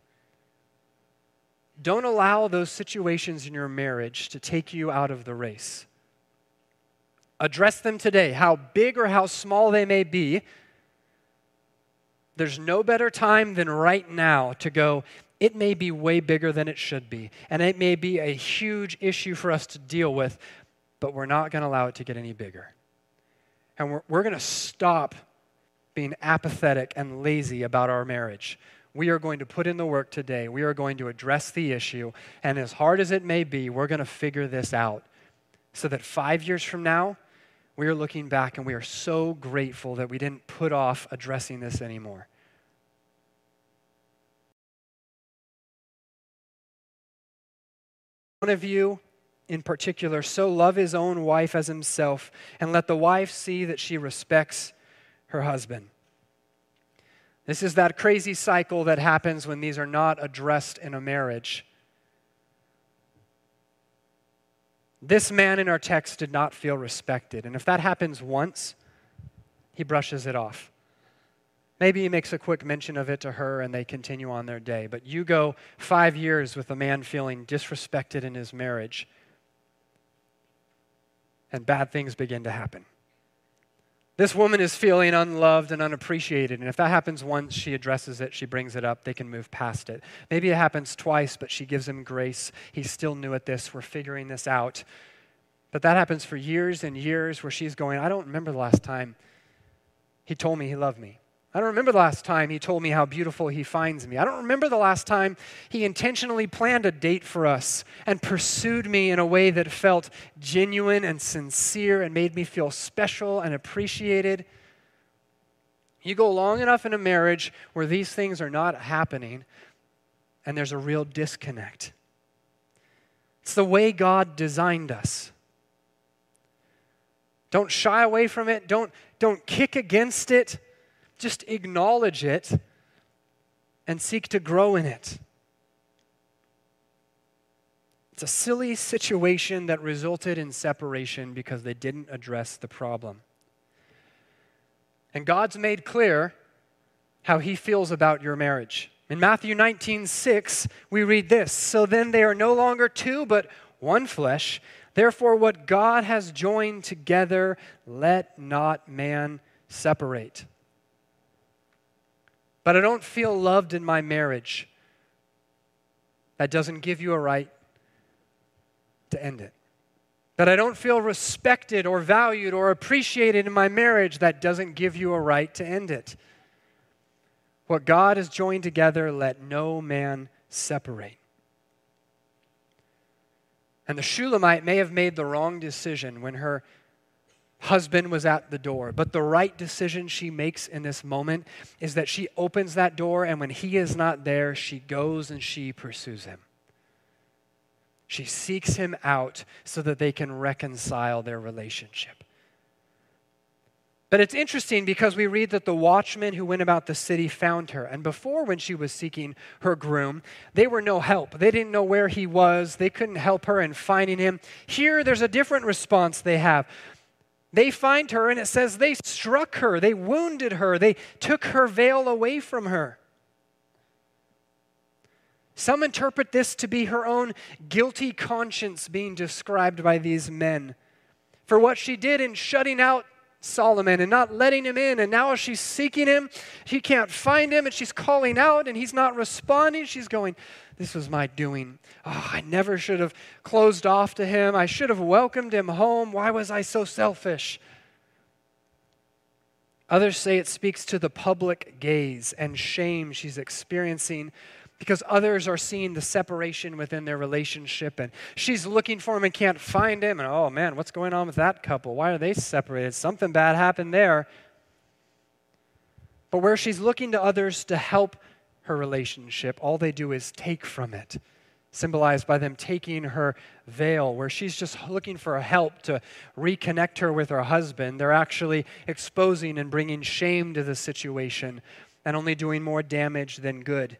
Don't allow those situations in your marriage to take you out of the race. Address them today, how big or how small they may be. There's no better time than right now to go, it may be way bigger than it should be, and it may be a huge issue for us to deal with, but we're not going to allow it to get any bigger. And we're, we're going to stop being apathetic and lazy about our marriage. We are going to put in the work today. We are going to address the issue, and as hard as it may be, we're going to figure this out so that five years from now, we are looking back and we are so grateful that we didn't put off addressing this anymore. One of you in particular, so love his own wife as himself, and let the wife see that she respects her husband. This is that crazy cycle that happens when these are not addressed in a marriage. This man in our text did not feel respected. And if that happens once, he brushes it off. Maybe he makes a quick mention of it to her and they continue on their day. But you go five years with a man feeling disrespected in his marriage, and bad things begin to happen. This woman is feeling unloved and unappreciated. And if that happens once, she addresses it, she brings it up, they can move past it. Maybe it happens twice, but she gives him grace. He's still new at this. We're figuring this out. But that happens for years and years where she's going, I don't remember the last time he told me he loved me. I don't remember the last time he told me how beautiful he finds me. I don't remember the last time he intentionally planned a date for us and pursued me in a way that felt genuine and sincere and made me feel special and appreciated. You go long enough in a marriage where these things are not happening and there's a real disconnect. It's the way God designed us. Don't shy away from it. Don't, don't kick against it. Just acknowledge it and seek to grow in it. It's a silly situation that resulted in separation because they didn't address the problem. And God's made clear how he feels about your marriage. In Matthew nineteen six, we read this, "So then they are no longer two, but one flesh. Therefore, what God has joined together, let not man separate." But I don't feel loved in my marriage. That doesn't give you a right to end it. That I don't feel respected or valued or appreciated in my marriage. That doesn't give you a right to end it. What God has joined together, let no man separate. And the Shulamite may have made the wrong decision when her husband was at the door. But the right decision she makes in this moment is that she opens that door, and when he is not there, she goes and she pursues him. She seeks him out so that they can reconcile their relationship. But it's interesting because we read that the watchmen who went about the city found her. And before, when she was seeking her groom, they were no help. They didn't know where he was. They couldn't help her in finding him. Here, there's a different response they have. They find her, and it says they struck her, they wounded her, they took her veil away from her. Some interpret this to be her own guilty conscience being described by these men for what she did in shutting out Solomon and not letting him in. And now she's seeking him, she can't find him, and she's calling out, and he's not responding. She's going, this was my doing. Oh, I never should have closed off to him. I should have welcomed him home. Why was I so selfish? Others say it speaks to the public gaze and shame she's experiencing because others are seeing the separation within their relationship, and she's looking for him and can't find him. And oh man, what's going on with that couple? Why are they separated? Something bad happened there. But where she's looking to others to help her relationship, all they do is take from it, symbolized by them taking her veil. Where she's just looking for help to reconnect her with her husband, they're actually exposing and bringing shame to the situation and only doing more damage than good.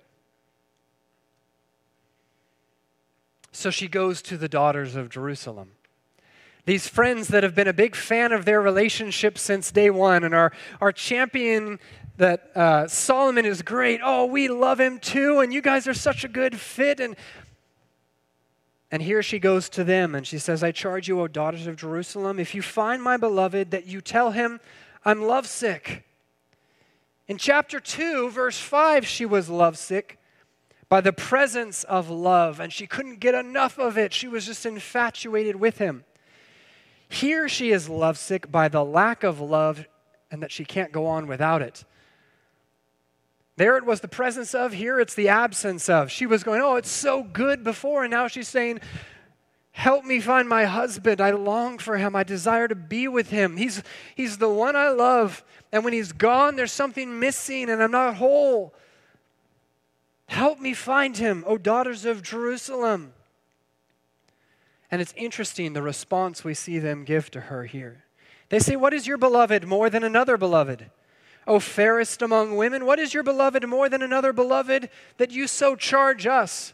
So she goes to the daughters of Jerusalem. These friends that have been a big fan of their relationship since day one and are, are championing that uh, Solomon is great. Oh, we love him too, and you guys are such a good fit. And, and here she goes to them, and she says, I charge you, O daughters of Jerusalem, if you find my beloved, that you tell him, I'm lovesick. In chapter two, verse five, she was lovesick by the presence of love, and she couldn't get enough of it. She was just infatuated with him. Here she is lovesick by the lack of love and that she can't go on without it. There it was the presence of, here it's the absence of. She was going, oh, it's so good before, and now she's saying, help me find my husband. I long for him. I desire to be with him. He's, he's the one I love, and when he's gone, there's something missing, and I'm not whole. Help me find him, O daughters of Jerusalem. And it's interesting, the response we see them give to her here. They say, what is your beloved more than another beloved? O fairest among women, what is your beloved more than another beloved that you so charge us?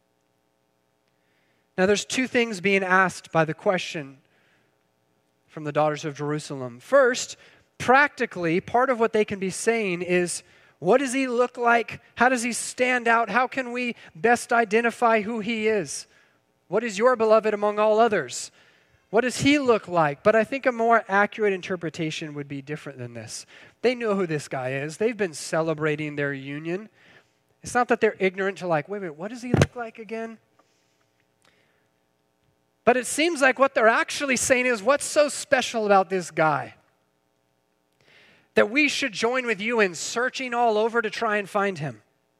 Now there's two things being asked by the question from the daughters of Jerusalem. First, practically, part of what they can be saying is, what does he look like? How does he stand out? How can we best identify who he is? What is your beloved among all others? What does he look like? But I think a more accurate interpretation would be different than this. They know who this guy is. They've been celebrating their union. It's not that they're ignorant to like, wait a minute, what does he look like again? But it seems like what they're actually saying is, what's so special about this guy that we should join with you in searching all over to try and find him?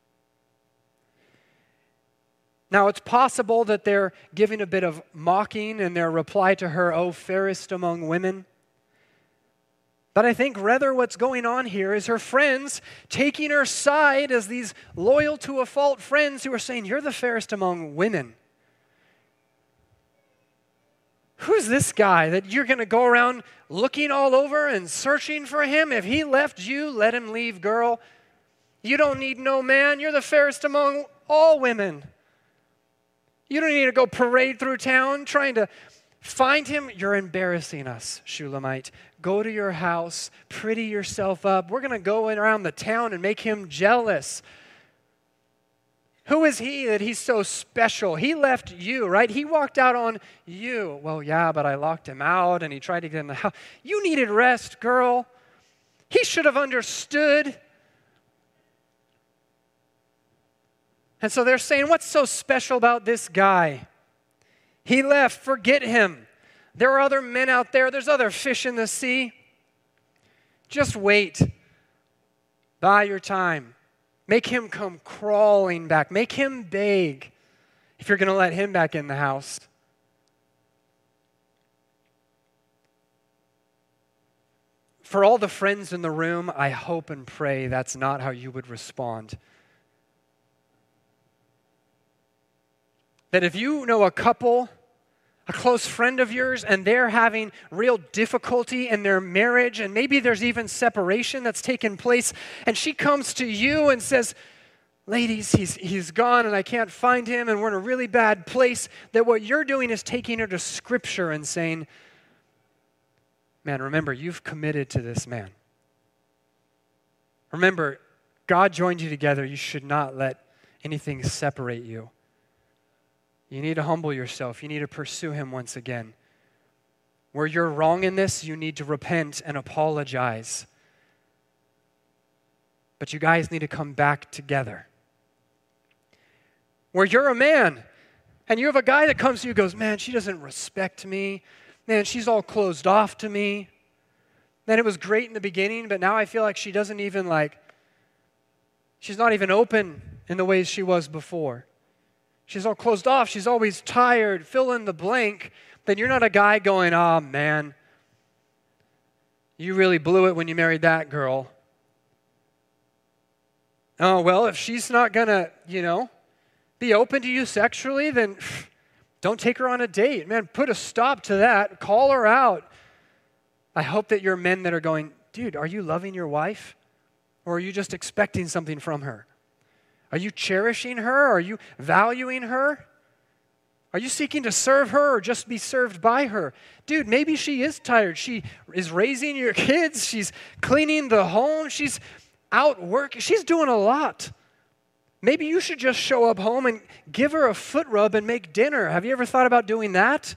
Now, it's possible that they're giving a bit of mocking in their reply to her, "O fairest among women." But I think rather what's going on here is her friends taking her side as these loyal to a fault friends who are saying, "You're the fairest among women. Who's this guy that you're going to go around looking all over and searching for him? If he left you, let him leave, girl. You don't need no man. You're the fairest among all women. You don't need to go parade through town trying to find him. You're embarrassing us, Shulamite. Go to your house, pretty yourself up. We're going to go around the town and make him jealous. Who is he that he's so special? He left you, right? He walked out on you." "Well, yeah, but I locked him out and he tried to get in the house." "You needed rest, girl. He should have understood." And so they're saying, what's so special about this guy? He left, forget him. There are other men out there. There's other fish in the sea. Just wait. Buy your time. Make him come crawling back. Make him beg if you're going to let him back in the house. For all the friends in the room, I hope and pray that's not how you would respond. That if you know a couple, a close friend of yours, and they're having real difficulty in their marriage, and maybe there's even separation that's taken place, and she comes to you and says, "Ladies, he's, he's gone and I can't find him and we're in a really bad place," that what you're doing is taking her to Scripture and saying, "Man, remember, you've committed to this man. Remember, God joined you together. You should not let anything separate you. You need to humble yourself. You need to pursue him once again. Where you're wrong in this, you need to repent and apologize. But you guys need to come back together. Where you're a man and you have a guy that comes to you and goes, 'Man, she doesn't respect me. Man, she's all closed off to me. Man, it was great in the beginning, but now I feel like she doesn't even like, she's not even open in the ways she was before. She's all closed off. She's always tired. Fill in the blank." Then you're not a guy going, "Oh, man, you really blew it when you married that girl. Oh, well, if she's not going to, you know, be open to you sexually, then pff, don't take her on a date. Man, put a stop to that. Call her out." I hope that you're men that are going, "Dude, are you loving your wife? Or are you just expecting something from her? Are you cherishing her? Are you valuing her? Are you seeking to serve her or just be served by her? Dude, maybe she is tired. She is raising your kids. She's cleaning the home. She's out working. She's doing a lot. Maybe you should just show up home and give her a foot rub and make dinner. Have you ever thought about doing that?"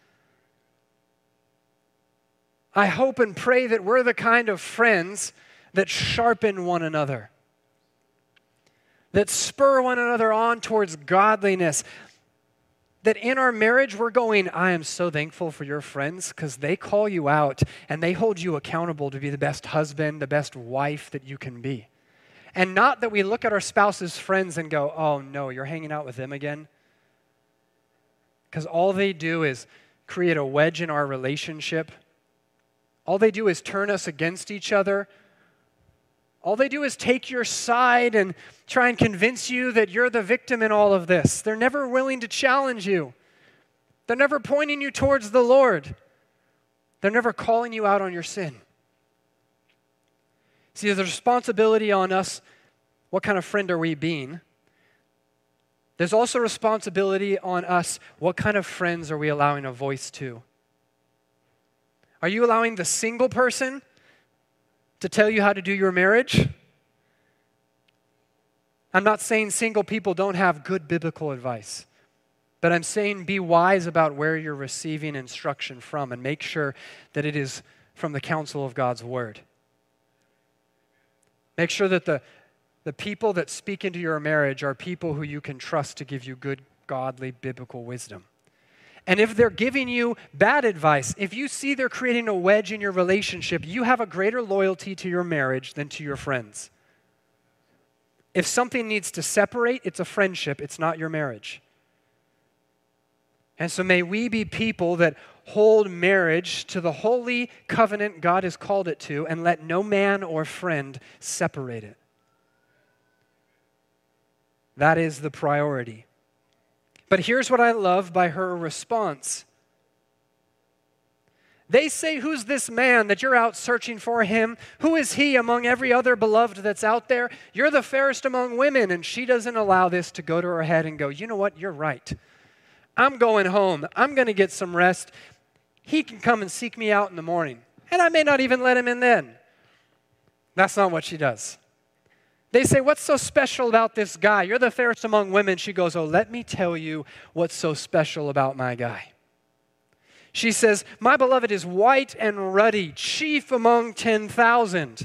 I hope and pray that we're the kind of friends that sharpen one another, that spur one another on towards godliness, that in our marriage we're going, "I am so thankful for your friends because they call you out and they hold you accountable to be the best husband, the best wife that you can be." And not that we look at our spouse's friends and go, "Oh no, you're hanging out with them again." Because all they do is create a wedge in our relationship. All they do is turn us against each other. All they do is take your side and try and convince you that you're the victim in all of this. They're never willing to challenge you. They're never pointing you towards the Lord. They're never calling you out on your sin. See, there's a responsibility on us. What kind of friend are we being? There's also responsibility on us. What kind of friends are we allowing a voice to? Are you allowing the single person to tell you how to do your marriage? I'm not saying single people don't have good biblical advice, but I'm saying be wise about where you're receiving instruction from and make sure that it is from the counsel of God's word. Make sure that the, the people that speak into your marriage are people who you can trust to give you good, godly, biblical wisdom. And if they're giving you bad advice, if you see they're creating a wedge in your relationship, you have a greater loyalty to your marriage than to your friends. If something needs to separate, it's a friendship, it's not your marriage. And so may we be people that hold marriage to the holy covenant God has called it to, and let no man or friend separate it. That is the priority. But here's what I love by her response. They say, who's this man that you're out searching for him? Who is he among every other beloved that's out there? You're the fairest among women. And she doesn't allow this to go to her head and go, you know what, you're right. I'm going home. I'm going to get some rest. He can come and seek me out in the morning. And I may not even let him in then. That's not what she does. They say, what's so special about this guy? You're the fairest among women. She goes, oh, let me tell you what's so special about my guy. She says, my beloved is white and ruddy, chief among ten thousand.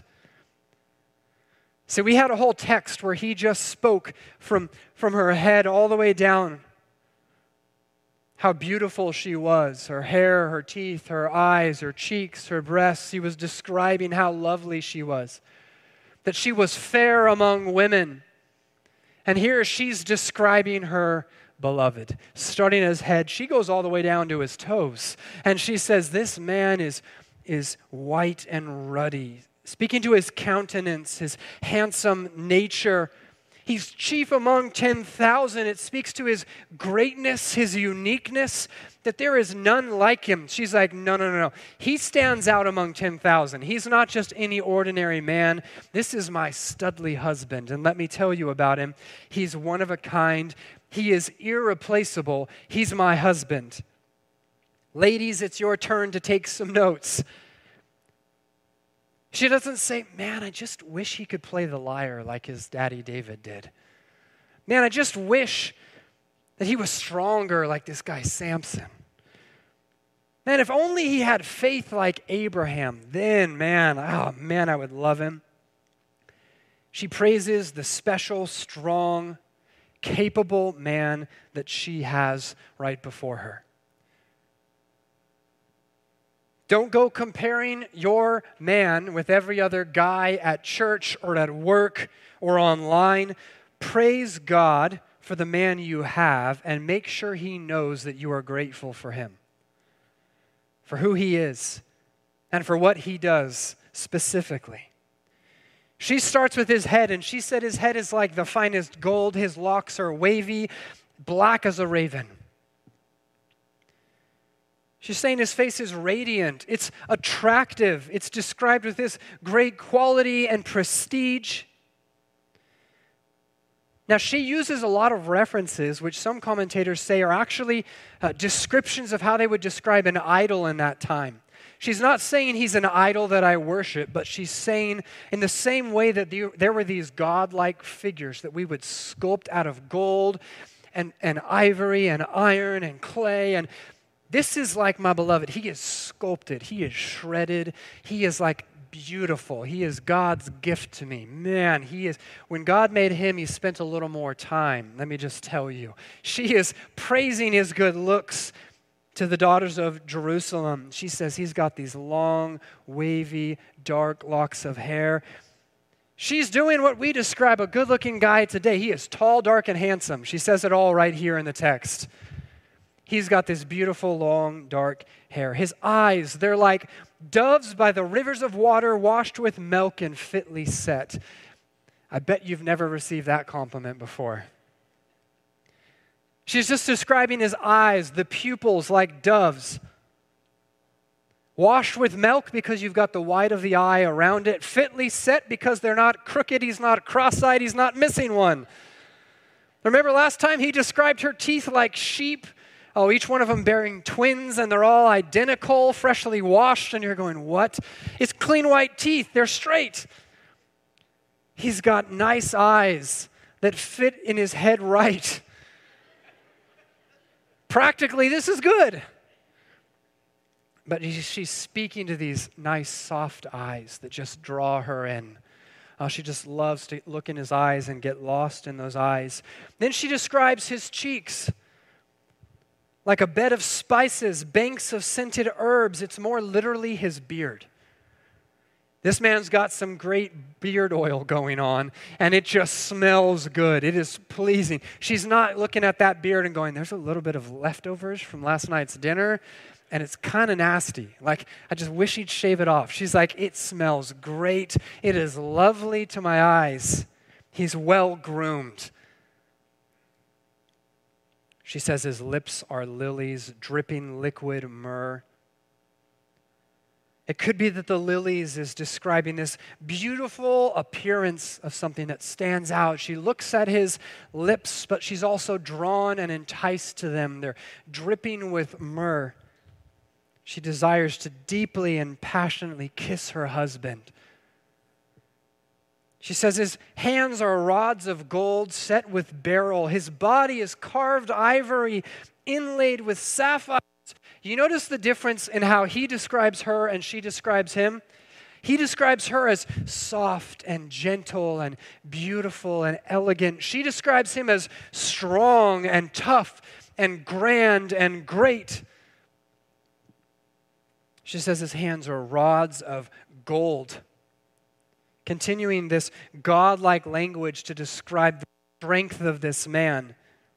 So we had a whole text where he just spoke from, from her head all the way down. How beautiful she was, her hair, her teeth, her eyes, her cheeks, her breasts. He was describing how lovely she was, that she was fair among women. And here she's describing her beloved. Starting at his head, she goes all the way down to his toes. And she says, this man is, is white and ruddy. Speaking to his countenance, his handsome nature. He's chief among ten thousand. It speaks to his greatness, his uniqueness, that there is none like him. She's like, no, no, no, no. He stands out among ten thousand. He's not just any ordinary man. This is my studly husband. And let me tell you about him. He's one of a kind. He is irreplaceable. He's my husband. Ladies, it's your turn to take some notes. She doesn't say, man, I just wish he could play the lyre like his daddy David did. Man, I just wish that he was stronger like this guy Samson. Man, if only he had faith like Abraham, then, man, oh man, I would love him. She praises the special, strong, capable man that she has right before her. Don't go comparing your man with every other guy at church or at work or online. Praise God for the man you have and make sure he knows that you are grateful for him, for who he is, and for what he does specifically. She starts with his head, and she said his head is like the finest gold. His locks are wavy, black as a raven. She's saying his face is radiant. It's attractive. It's described with this great quality and prestige. Now, she uses a lot of references, which some commentators say are actually uh, descriptions of how they would describe an idol in that time. She's not saying he's an idol that I worship, but she's saying in the same way that the, there were these godlike figures that we would sculpt out of gold and, and ivory and iron and clay, and this is like my beloved. He is sculpted. He is shredded. He is like beautiful. He is God's gift to me. Man, he is. When God made him, he spent a little more time. Let me just tell you. She is praising his good looks to the daughters of Jerusalem. She says he's got these long, wavy, dark locks of hair. She's doing what we describe a good-looking guy today. He is tall, dark, and handsome. She says it all right here in the text. He's got this beautiful, long, dark hair. His eyes, they're like doves by the rivers of water washed with milk and fitly set. I bet you've never received that compliment before. She's just describing his eyes, the pupils like doves. Washed with milk because you've got the white of the eye around it. Fitly set because they're not crooked. He's not cross-eyed. He's not missing one. Remember last time he described her teeth like sheep? Oh, each one of them bearing twins, and they're all identical, freshly washed, and you're going, what? It's clean white teeth. They're straight. He's got nice eyes that fit in his head right. Practically, this is good. But she's speaking to these nice, soft eyes that just draw her in. Oh, she just loves to look in his eyes and get lost in those eyes. Then she describes his cheeks. Like a bed of spices, banks of scented herbs. It's more literally his beard. This man's got some great beard oil going on, and it just smells good. It is pleasing. She's not looking at that beard and going, there's a little bit of leftovers from last night's dinner, and it's kind of nasty. Like, I just wish he'd shave it off. She's like, it smells great. It is lovely to my eyes. He's well groomed. She says his lips are lilies, dripping liquid myrrh. It could be that the lilies is describing this beautiful appearance of something that stands out. She looks at his lips, but she's also drawn and enticed to them. They're dripping with myrrh. She desires to deeply and passionately kiss her husband. She says his hands are rods of gold set with beryl. His body is carved ivory inlaid with sapphires. You notice the difference in how he describes her and she describes him? He describes her as soft and gentle and beautiful and elegant. She describes him as strong and tough and grand and great. She says his hands are rods of gold. Continuing this godlike language to describe the strength of this man.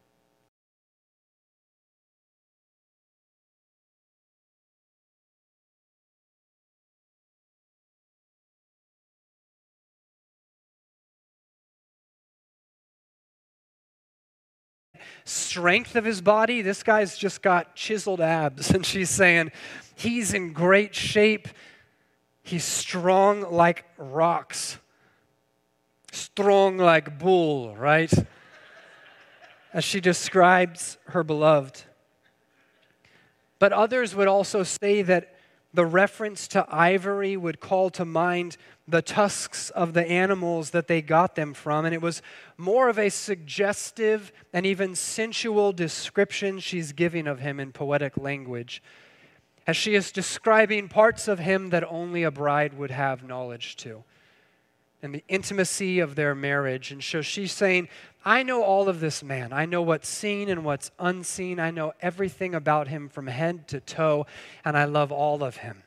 Strength of his body, this guy's just got chiseled abs, and she's saying he's in great shape. He's strong like rocks, strong like bull, right? As she describes her beloved. But others would also say that the reference to ivory would call to mind the tusks of the animals that they got them from, and it was more of a suggestive and even sensual description she's giving of him in poetic language, as she is describing parts of him that only a bride would have knowledge to, and the intimacy of their marriage. And so she's saying, I know all of this man. I know what's seen and what's unseen. I know everything about him from head to toe, and I love all of him.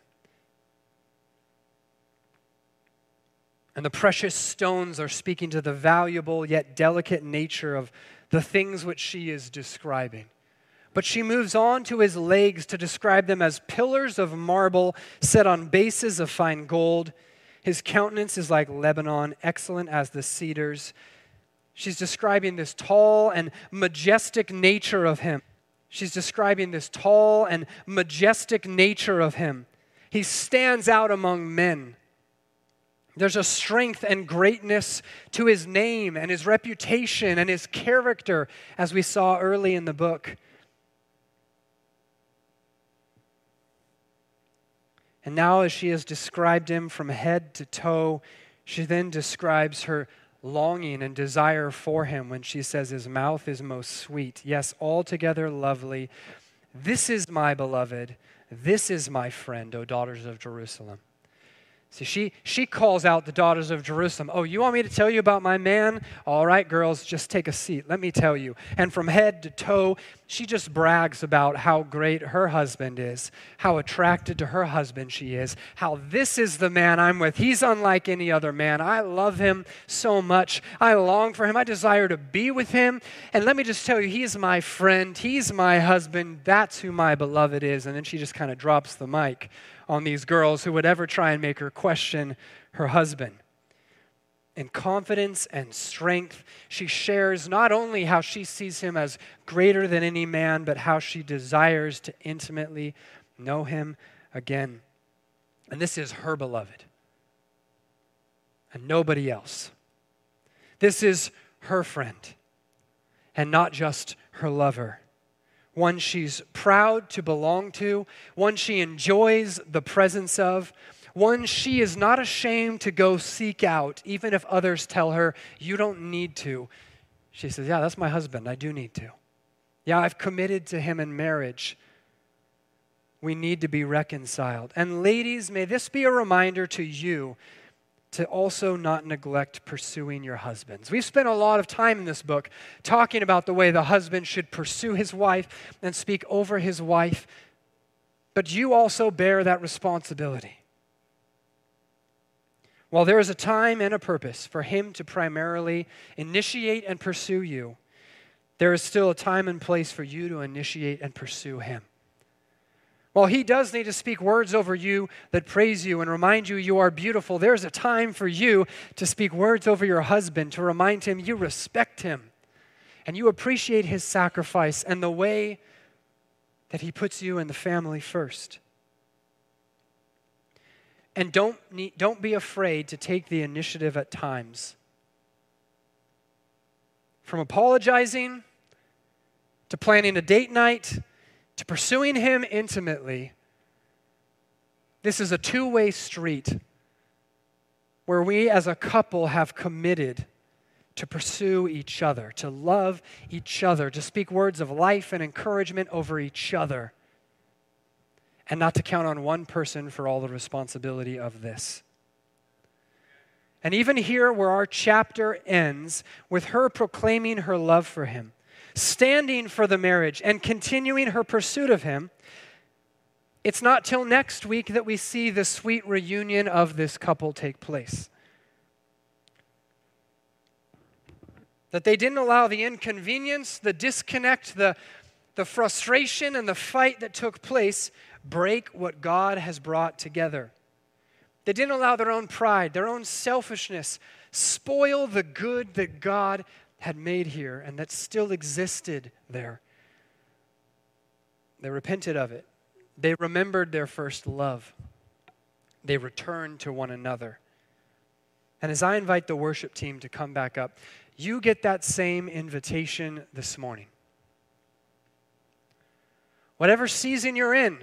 And the precious stones are speaking to the valuable yet delicate nature of the things which she is describing. But she moves on to his legs to describe them as pillars of marble set on bases of fine gold. His countenance is like Lebanon, excellent as the cedars. She's describing this tall and majestic nature of him. She's describing this tall and majestic nature of him. He stands out among men. There's a strength and greatness to his name and his reputation and his character, as we saw early in the book. And now, as she has described him from head to toe, she then describes her longing and desire for him when she says his mouth is most sweet. Yes, altogether lovely. This is my beloved. This is my friend, O daughters of Jerusalem. See, she, she calls out the daughters of Jerusalem. Oh, you want me to tell you about my man? All right, girls, just take a seat. Let me tell you. And from head to toe, she just brags about how great her husband is, how attracted to her husband she is, how this is the man I'm with. He's unlike any other man. I love him so much. I long for him. I desire to be with him. And let me just tell you, he's my friend. He's my husband. That's who my beloved is. And then she just kind of drops the mic on these girls who would ever try and make her question her husband. In confidence and strength, she shares not only how she sees him as greater than any man, but how she desires to intimately know him again. And this is her beloved, and nobody else. This is her friend, and not just her lover. One she's proud to belong to, one she enjoys the presence of, one she is not ashamed to go seek out, even if others tell her, you don't need to. She says, yeah, that's my husband. I do need to. Yeah, I've committed to him in marriage. We need to be reconciled. And ladies, may this be a reminder to you to also not neglect pursuing your husbands. We've spent a lot of time in this book talking about the way the husband should pursue his wife and speak over his wife, but you also bear that responsibility. While there is a time and a purpose for him to primarily initiate and pursue you, there is still a time and place for you to initiate and pursue him. While he does need to speak words over you that praise you and remind you you are beautiful, there's a time for you to speak words over your husband to remind him you respect him and you appreciate his sacrifice and the way that he puts you and the family first. And don't, need, don't be afraid to take the initiative at times. From apologizing to planning a date night to pursuing him intimately, this is a two-way street where we as a couple have committed to pursue each other, to love each other, to speak words of life and encouragement over each other, and not to count on one person for all the responsibility of this. And even here where our chapter ends with her proclaiming her love for him, standing for the marriage and continuing her pursuit of him, it's not till next week that we see the sweet reunion of this couple take place. That they didn't allow the inconvenience, the disconnect, the, the frustration, and the fight that took place break what God has brought together. They didn't allow their own pride, their own selfishness, spoil the good that God had made here and that still existed there. They repented of it. They remembered their first love. They returned to one another. And as I invite the worship team to come back up, you get that same invitation this morning. Whatever season you're in,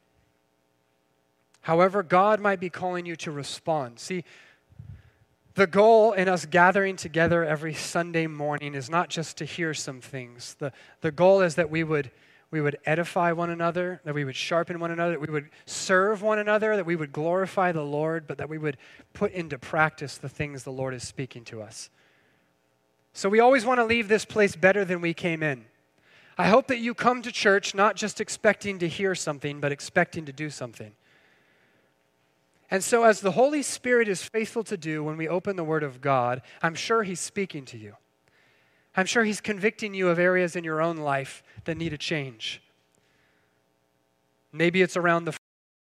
however God might be calling you to respond. See, the goal in us gathering together every Sunday morning is not just to hear some things. The, the goal is that we would, we would edify one another, that we would sharpen one another, that we would serve one another, that we would glorify the Lord, but that we would put into practice the things the Lord is speaking to us. So we always want to leave this place better than we came in. I hope that you come to church not just expecting to hear something, but expecting to do something. And so as the Holy Spirit is faithful to do when we open the Word of God, I'm sure He's speaking to you. I'm sure He's convicting you of areas in your own life that need a change. Maybe it's around the...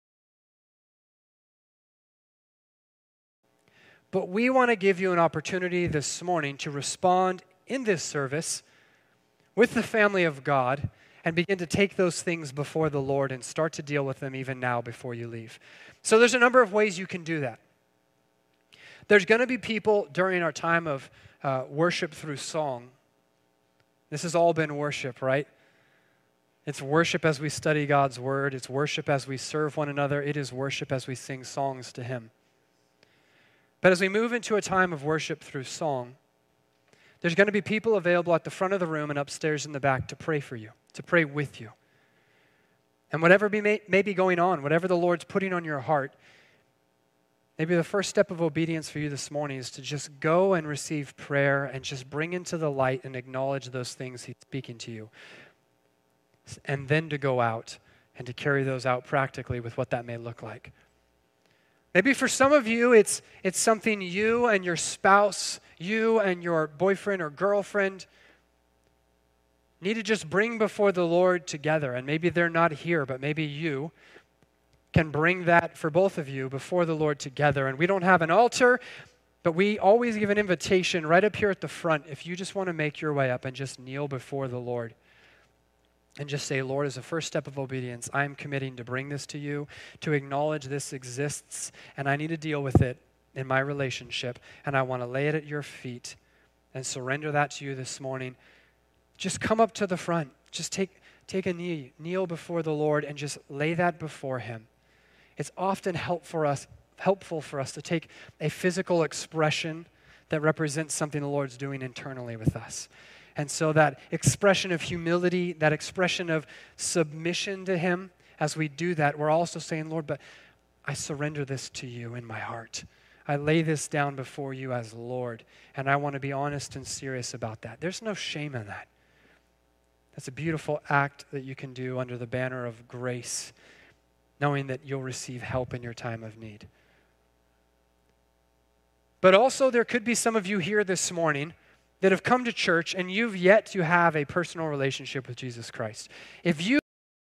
But we want to give you an opportunity this morning to respond in this service with the family of God and begin to take those things before the Lord and start to deal with them even now before you leave. So there's a number of ways you can do that. There's going to be people during our time of uh, worship through song. This has all been worship, right? It's worship as we study God's Word. It's worship as we serve one another. It is worship as we sing songs to Him. But as we move into a time of worship through song, there's going to be people available at the front of the room and upstairs in the back to pray for you, to pray with you. And whatever be may, may be going on, whatever the Lord's putting on your heart, maybe the first step of obedience for you this morning is to just go and receive prayer and just bring into the light and acknowledge those things He's speaking to you. And then to go out and to carry those out practically with what that may look like. Maybe for some of you, it's, it's something you and your spouse, you and your boyfriend or girlfriend need to just bring before the Lord together. And maybe they're not here, but maybe you can bring that for both of you before the Lord together. And we don't have an altar, but we always give an invitation right up here at the front if you just want to make your way up and just kneel before the Lord. And just say, Lord, as a first step of obedience, I'm committing to bring this to you, to acknowledge this exists, and I need to deal with it in my relationship, and I want to lay it at your feet and surrender that to you this morning. Just come up to the front. Just take, take a knee, kneel before the Lord, and just lay that before Him. It's often help for us, helpful for us to take a physical expression that represents something the Lord's doing internally with us. And so that expression of humility, that expression of submission to Him, as we do that, we're also saying, Lord, but I surrender this to you in my heart. I lay this down before you as Lord, and I want to be honest and serious about that. There's no shame in that. That's a beautiful act that you can do under the banner of grace, knowing that you'll receive help in your time of need. But also there could be some of you here this morning that have come to church and you've yet to have a personal relationship with Jesus Christ. If you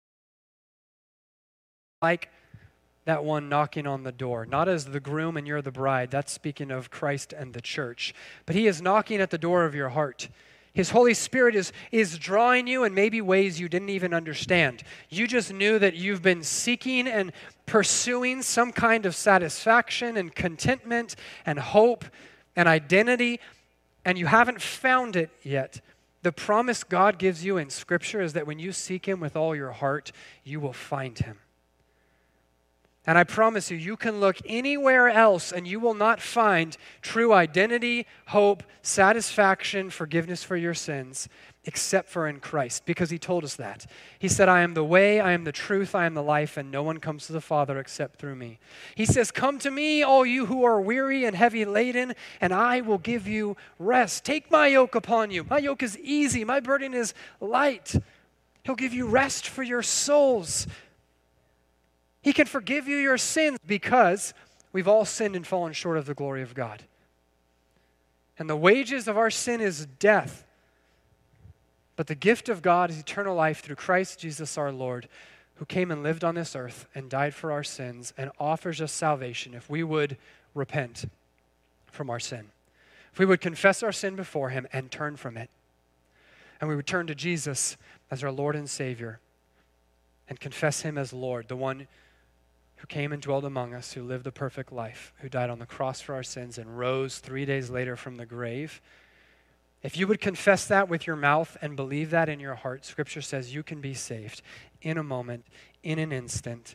like that one knocking on the door, not as the groom and you're the bride, that's speaking of Christ and the church, but he is knocking at the door of your heart. His Holy Spirit is, is drawing you in maybe ways you didn't even understand. You just knew that you've been seeking and pursuing some kind of satisfaction and contentment and hope and identity, and you haven't found it yet. The promise God gives you in Scripture is that when you seek him with all your heart, you will find him. And I promise you, you can look anywhere else and you will not find true identity, hope, satisfaction, forgiveness for your sins, except for in Christ, because he told us that. He said, I am the way, I am the truth, I am the life, and no one comes to the Father except through me. He says, come to me, all you who are weary and heavy laden, and I will give you rest. Take my yoke upon you. My yoke is easy, my burden is light. He'll give you rest for your souls. He can forgive you your sins because we've all sinned and fallen short of the glory of God. And the wages of our sin is death. But the gift of God is eternal life through Christ Jesus our Lord, who came and lived on this earth and died for our sins and offers us salvation if we would repent from our sin. If we would confess our sin before him and turn from it. And we would turn to Jesus as our Lord and Savior and confess him as Lord, the one who came and dwelled among us, who lived a perfect life, who died on the cross for our sins and rose three days later from the grave. If you would confess that with your mouth and believe that in your heart, Scripture says you can be saved in a moment, in an instant.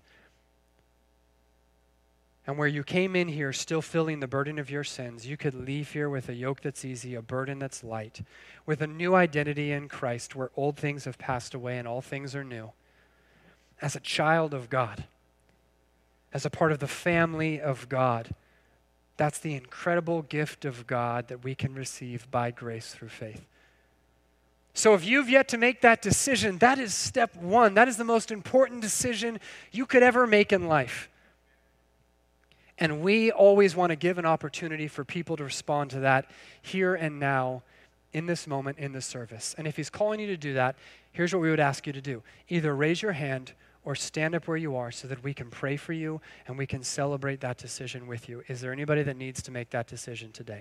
And where you came in here still feeling the burden of your sins, you could leave here with a yoke that's easy, a burden that's light, with a new identity in Christ where old things have passed away and all things are new. As a child of God, as a part of the family of God. That's the incredible gift of God that we can receive by grace through faith. So if you've yet to make that decision, that is step one. That is the most important decision you could ever make in life. And we always want to give an opportunity for people to respond to that here and now, in this moment, in this service. And if he's calling you to do that, here's what we would ask you to do. Either raise your hand or stand up where you are so that we can pray for you and we can celebrate that decision with you. Is there anybody that needs to make that decision today?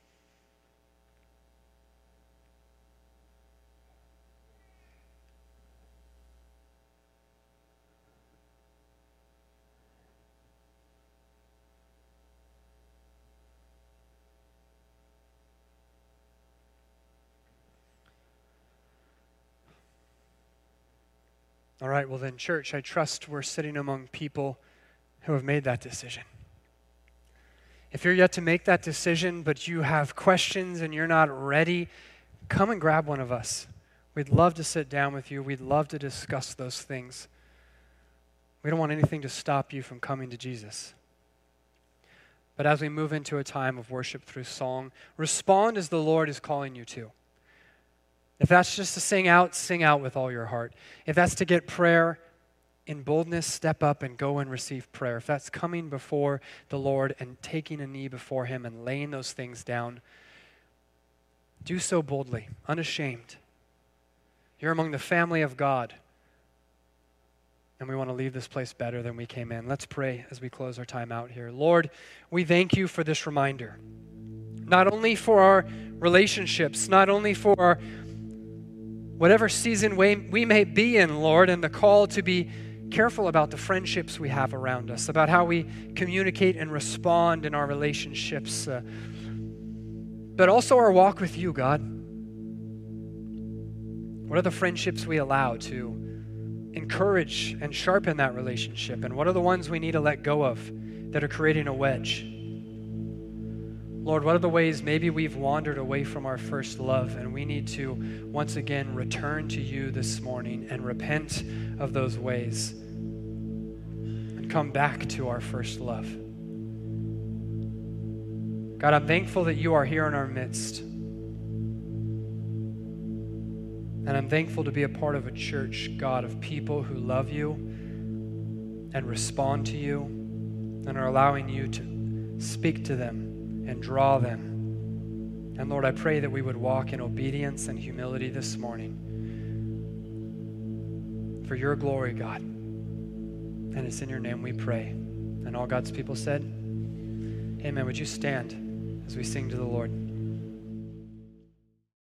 All right, well then, church, I trust we're sitting among people who have made that decision. If you're yet to make that decision, but you have questions and you're not ready, come and grab one of us. We'd love to sit down with you. We'd love to discuss those things. We don't want anything to stop you from coming to Jesus. But as we move into a time of worship through song, respond as the Lord is calling you to. If that's just to sing out, sing out with all your heart. If that's to get prayer in boldness, step up and go and receive prayer. If that's coming before the Lord and taking a knee before him and laying those things down, do so boldly, unashamed. You're among the family of God. And we want to leave this place better than we came in. Let's pray as we close our time out here. Lord, we thank you for this reminder. Not only for our relationships, not only for our whatever season we, we may be in, Lord, and the call to be careful about the friendships we have around us, about how we communicate and respond in our relationships, uh, but also our walk with you, God. What are the friendships we allow to encourage and sharpen that relationship? And what are the ones we need to let go of that are creating a wedge? Lord, what are the ways maybe we've wandered away from our first love and we need to once again return to you this morning and repent of those ways and come back to our first love? God, I'm thankful that you are here in our midst. And I'm thankful to be a part of a church, God, of people who love you and respond to you and are allowing you to speak to them and draw them. And Lord, I pray that we would walk in obedience and humility this morning for your glory, God. And it's in your name we pray. And all God's people said, amen. Would you stand as we sing to the Lord?